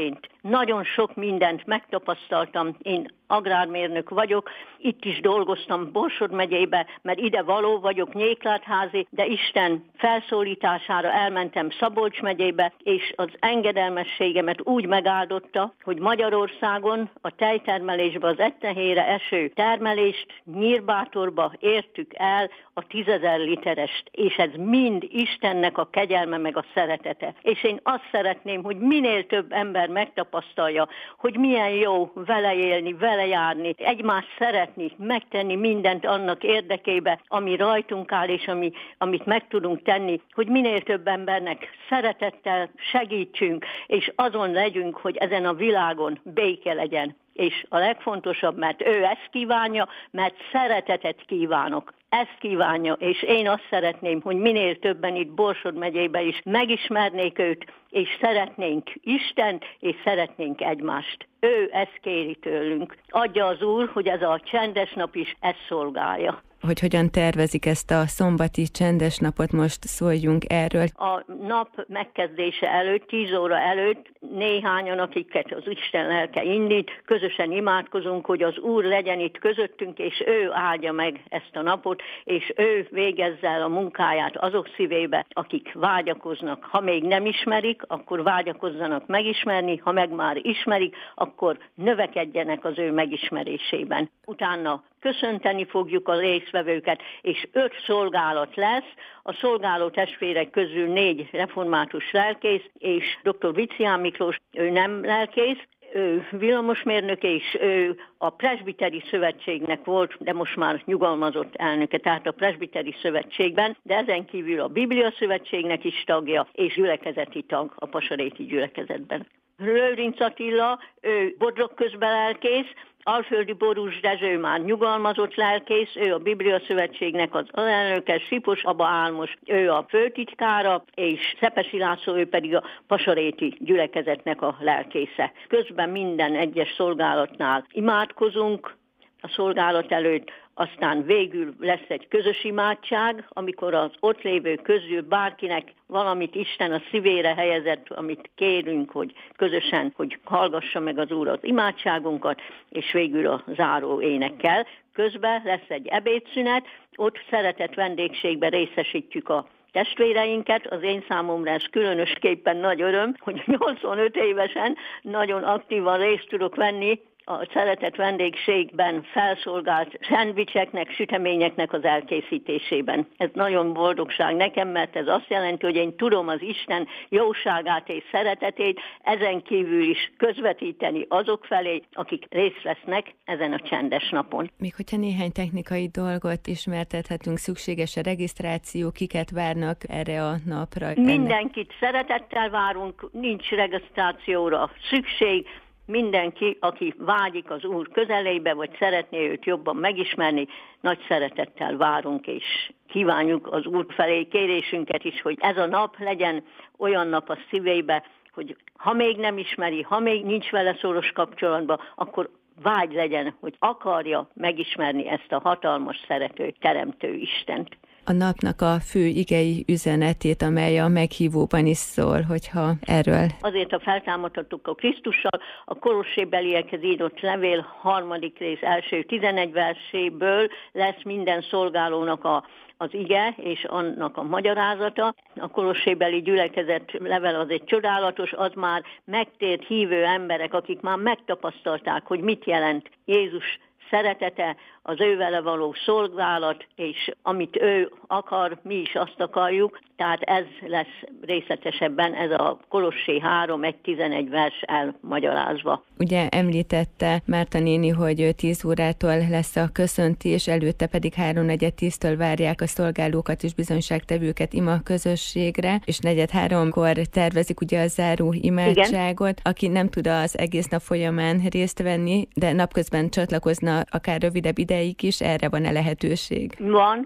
nagyon sok mindent megtapasztaltam. Én agrármérnök vagyok, itt is dolgoztam Borsod megyébe, mert ide való vagyok, Nyéklátházi, de Isten felszólítására elmentem Szabolcs megyébe, és az engedelmességemet úgy megáldotta, hogy Magyarországon a tejtermelésbe, az ettenhelyre eső termelést Nyírbátorba értük el a 10 000 literest, és ez mind Istennek a kegyelme meg a szeretete. És én azt szeretném, hogy minél több ember megtapasztalja, hogy milyen jó vele élni, vele járni, egymást szeretni, megtenni mindent annak érdekébe, ami rajtunk áll, és amit meg tudunk tenni, hogy minél több embernek szeretettel segítsünk, és azon legyünk, hogy ezen a világon béke legyen. És a legfontosabb, mert ő ezt kívánja, mert szeretetet kívánok. Ezt kívánja, és én azt szeretném, hogy minél többen itt Borsod megyébe is megismernék őt, és szeretnénk Istent, és szeretnénk egymást. Ő ezt kéri tőlünk. Adja az Úr, hogy ez a csendes nap is ezt szolgálja. Hogy hogyan tervezik ezt a szombati csendes napot, most szóljunk erről. A nap megkezdése előtt, 10 óra előtt néhányan, akiket az Isten lelke indít, közösen imádkozunk, hogy az Úr legyen itt közöttünk, és ő áldja meg ezt a napot, és ő végezze el a munkáját azok szívébe, akik vágyakoznak. Ha még nem ismerik, akkor vágyakozzanak megismerni, ha meg már ismerik, akkor növekedjenek az ő megismerésében. Utána köszönteni fogjuk a résztvevőket, és 5 szolgálat lesz. A szolgáló testvérek közül 4 református lelkész, és dr. Vicián Miklós, ő nem lelkész, ő villamosmérnök, és ő a presbiteri szövetségnek volt, de most már nyugalmazott elnöke, tehát a presbiteri szövetségben, de ezen kívül a Biblia szövetségnek is tagja, és gyülekezeti tag a pasaréti gyülekezetben. Lőrinc Attila, ő Bodrog közbelelkész, Alföldi Borús Dezső már nyugalmazott lelkész, ő a Biblia Szövetségnek az alelnöke, Sipos Aba Álmos, ő a főtitkára, és Szepesi László, ő pedig a pasaréti gyülekezetnek a lelkésze. Közben minden egyes szolgálatnál imádkozunk a szolgálat előtt, aztán végül lesz egy közös imádság, amikor az ott lévő közül bárkinek valamit Isten a szívére helyezett, amit kérünk, hogy közösen, hogy hallgassa meg az Úr az imádságunkat, és végül a záró énekkel. Közben lesz egy ebédszünet, ott szeretett vendégségben részesítjük a testvéreinket. Az én számomra ez különösképpen nagy öröm, hogy 85 évesen nagyon aktívan részt tudok venni a szeretett vendégségben felszolgált szendvicseknek, süteményeknek az elkészítésében. Ez nagyon boldogság nekem, mert ez azt jelenti, hogy én tudom az Isten jóságát és szeretetét ezen kívül is közvetíteni azok felé, akik részt vesznek ezen a csendes napon. Még hogyha néhány technikai dolgot ismertethetünk, szükséges a regisztráció, kiket várnak erre a napra? Mindenkit szeretettel várunk, nincs regisztrációra szükség. Mindenki, aki vágyik az Úr közelébe, vagy szeretné őt jobban megismerni, nagy szeretettel várunk, és kívánjuk az Úr felé kérésünket is, hogy ez a nap legyen olyan nap a szívébe, hogy ha még nem ismeri, ha még nincs vele szoros kapcsolatban, akkor vágy legyen, hogy akarja megismerni ezt a hatalmas, szerető, teremtő Istent. A napnak a fő igei üzenetét, amely a meghívóban is szól, hogyha erről. Azért, ha feltámadhatunk a Krisztussal, a Kolossébeliekhez írott levél 3. rész első 11 verséből lesz minden szolgálónak az ige és annak a magyarázata. A kolossébeli gyülekezet level az egy csodálatos, az már megtért hívő emberek, akik már megtapasztalták, hogy mit jelent Jézus szeretete, az ővele való szolgálat, és amit ő akar, mi is azt akarjuk, tehát ez lesz részletesebben, ez a Kolossé 3:1-11 vers elmagyarázva. Ugye említette Márta néni, hogy 10 órától lesz a köszöntés, előtte pedig 3:4-10-től várják a szolgálókat és bizonyságtevőket ima közösségre, és 2:45-kor tervezik ugye a záró imádságot. Igen. Aki nem tud az egész nap folyamán részt venni, de napközben csatlakozna akár rövidebb ideig is, erre van-e lehetőség?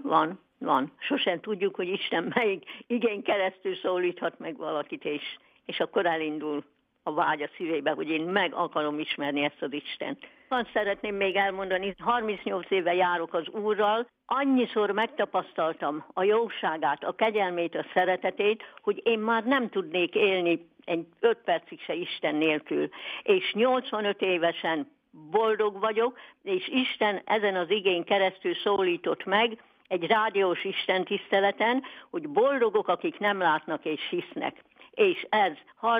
Van. Sosem tudjuk, hogy Isten melyik igény keresztül szólíthat meg valakit, és akkor elindul a vágy a szívébe, hogy én meg akarom ismerni ezt az Istent. Azt szeretném még elmondani, 38 éve járok az Úrral, annyiszor megtapasztaltam a jóságát, a kegyelmét, a szeretetét, hogy én már nem tudnék élni egy 5 percig se Isten nélkül. És 85 évesen boldog vagyok, és Isten ezen az igén keresztül szólított meg egy rádiós istentiszteleten, hogy boldogok, akik nem látnak és hisznek. És ez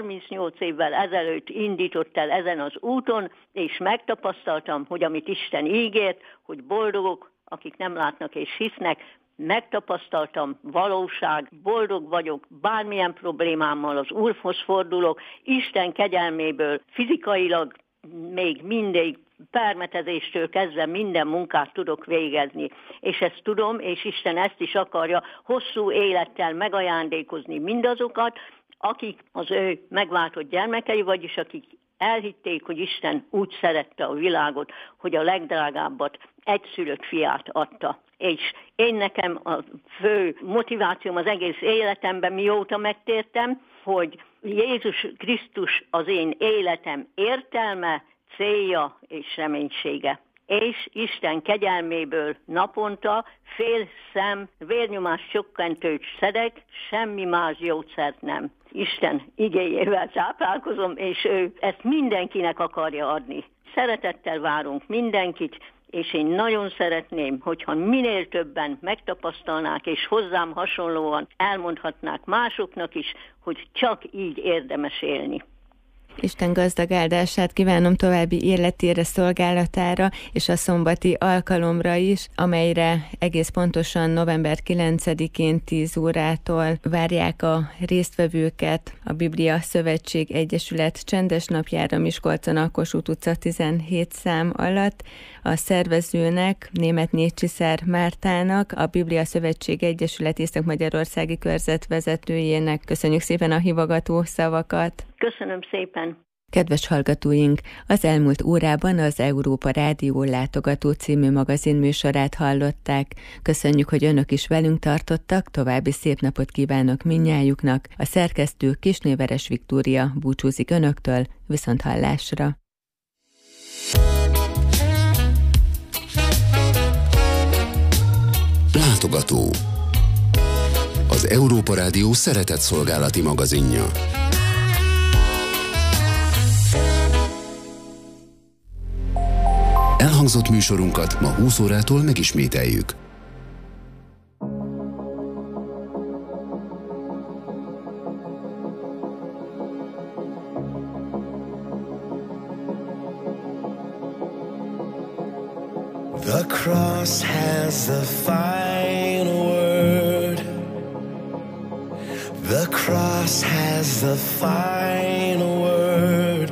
38 évvel ezelőtt indított el ezen az úton, és megtapasztaltam, hogy amit Isten ígért, hogy boldogok, akik nem látnak és hisznek, megtapasztaltam, valóság, boldog vagyok, bármilyen problémámmal az Úrhoz fordulok, Isten kegyelméből fizikailag még mindig permetezéstől kezdve minden munkát tudok végezni. És ezt tudom, és Isten ezt is akarja hosszú élettel megajándékozni mindazokat, akik az ő megváltott gyermekei, vagyis akik elhitték, hogy Isten úgy szerette a világot, hogy a legdrágábbat, egyszülött fiát adta. És én nekem a fő motivációm az egész életemben, mióta megtértem, hogy Jézus Krisztus az én életem értelme, célja és reménysége. És Isten kegyelméből naponta fél szem vérnyomás csökkentőt szedek, semmi más gyógyszert nem. Isten igéjével táplálkozom, és ő ezt mindenkinek akarja adni. Szeretettel várunk mindenkit, és én nagyon szeretném, hogyha minél többen megtapasztalnák, és hozzám hasonlóan elmondhatnák másoknak is, hogy csak így érdemes élni. Isten gazdag áldását kívánom további életére, szolgálatára és a szombati alkalomra is, amelyre egész pontosan november 9-én 10 órától várják a résztvevőket a Biblia Szövetség Egyesület csendes napjára Miskolcon a Kossuth utca 17 szám alatt. A szervezőnek, Németné Csiszár Mártának, a Biblia Szövetség Egyesület Észak-Magyarországi körzetvezetőjének köszönjük szépen a hívogató szavakat. Köszönöm szépen! Kedves hallgatóink, az elmúlt órában az Európa Rádió Látogató című magazin műsorát hallották. Köszönjük, hogy önök is velünk tartottak, további szép napot kívánok mindnyájuknak. A szerkesztő Kisnéveres Viktória búcsúzik önöktől, viszonthallásra. Látogató. Az Európa Rádió szeretett szolgálati magazinja. Elhangzott műsorunkat ma 20 órától megismételjük. The cross has the final word. The cross has the final word.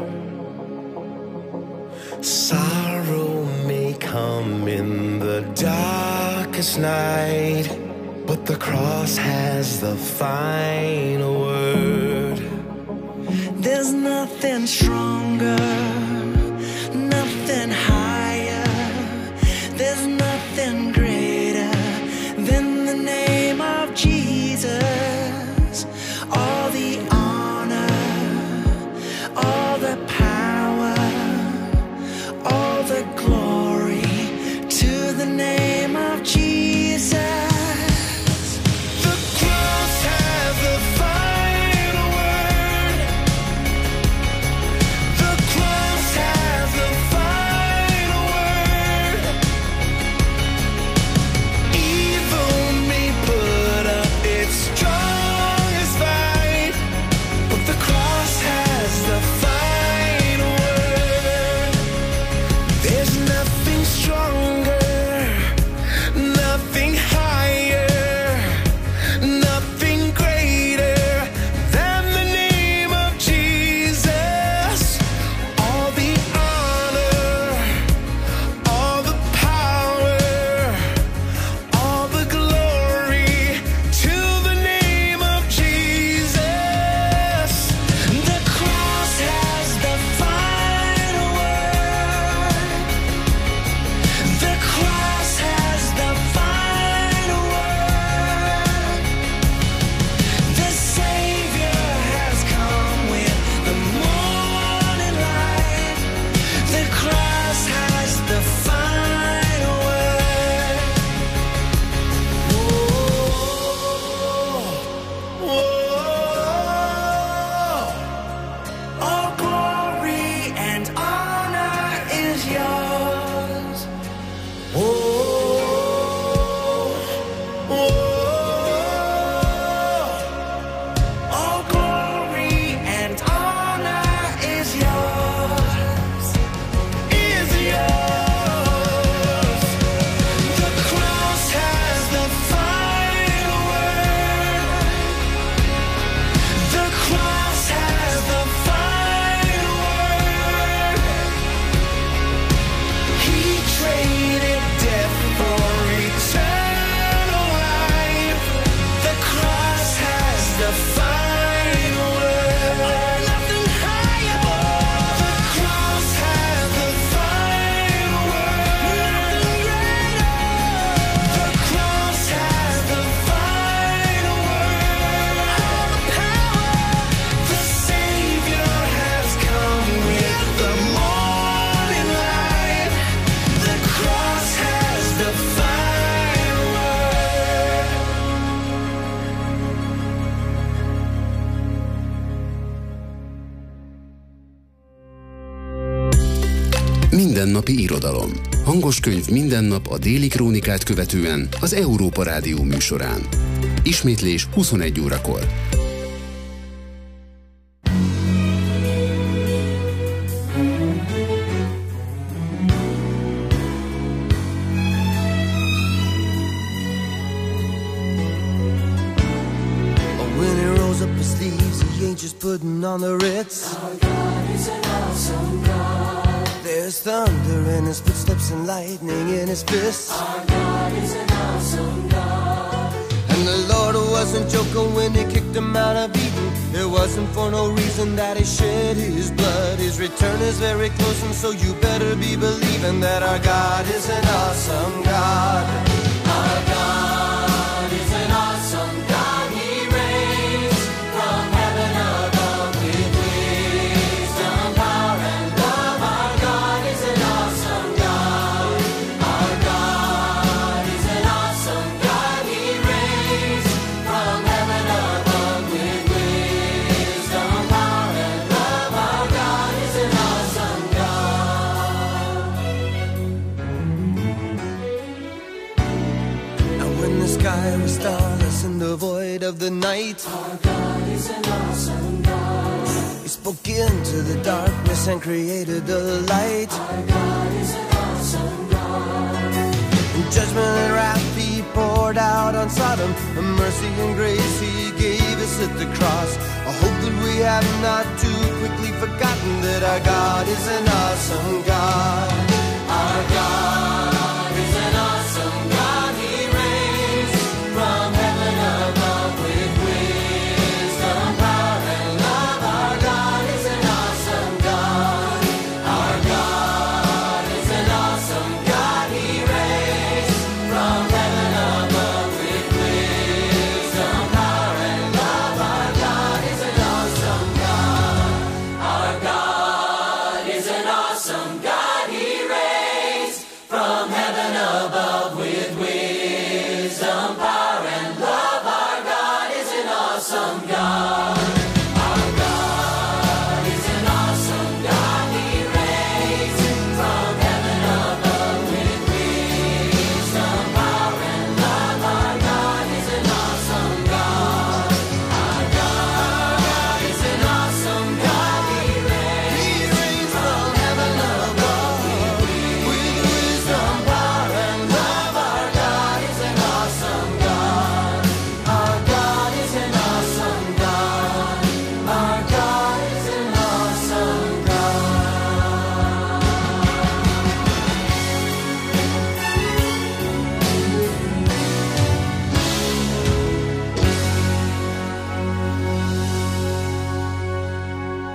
Sorrow may come in the darkest night, but the cross has the final word. There's nothing stronger, nothing higher. There's nothing greater than the name of Jesus. All the honor, all the power, all the glory to the name of Jesus. The cross has the final word. The cross mindennapi irodalom. Hangos könyv minden nap a Déli Krónikát követően az Európa Rádió műsorán. Ismétlés 21 órakor. Just putting on the Ritz. Our God is an awesome God. There's thunder in his footsteps and lightning in his fists. Our God is an awesome God. And the Lord wasn't joking when he kicked him out of Eden. It wasn't for no reason that he shed his blood. His return is very close, and so you better be believing that our God is an awesome God. Our God is an awesome God. Starless in the void of the night. Our God is an awesome God. He spoke into the darkness and created the light. Our God is an awesome God. And judgment and wrath he poured out on Sodom. And mercy and grace he gave us at the cross. I hope that we have not too quickly forgotten that our God is an awesome God. Our God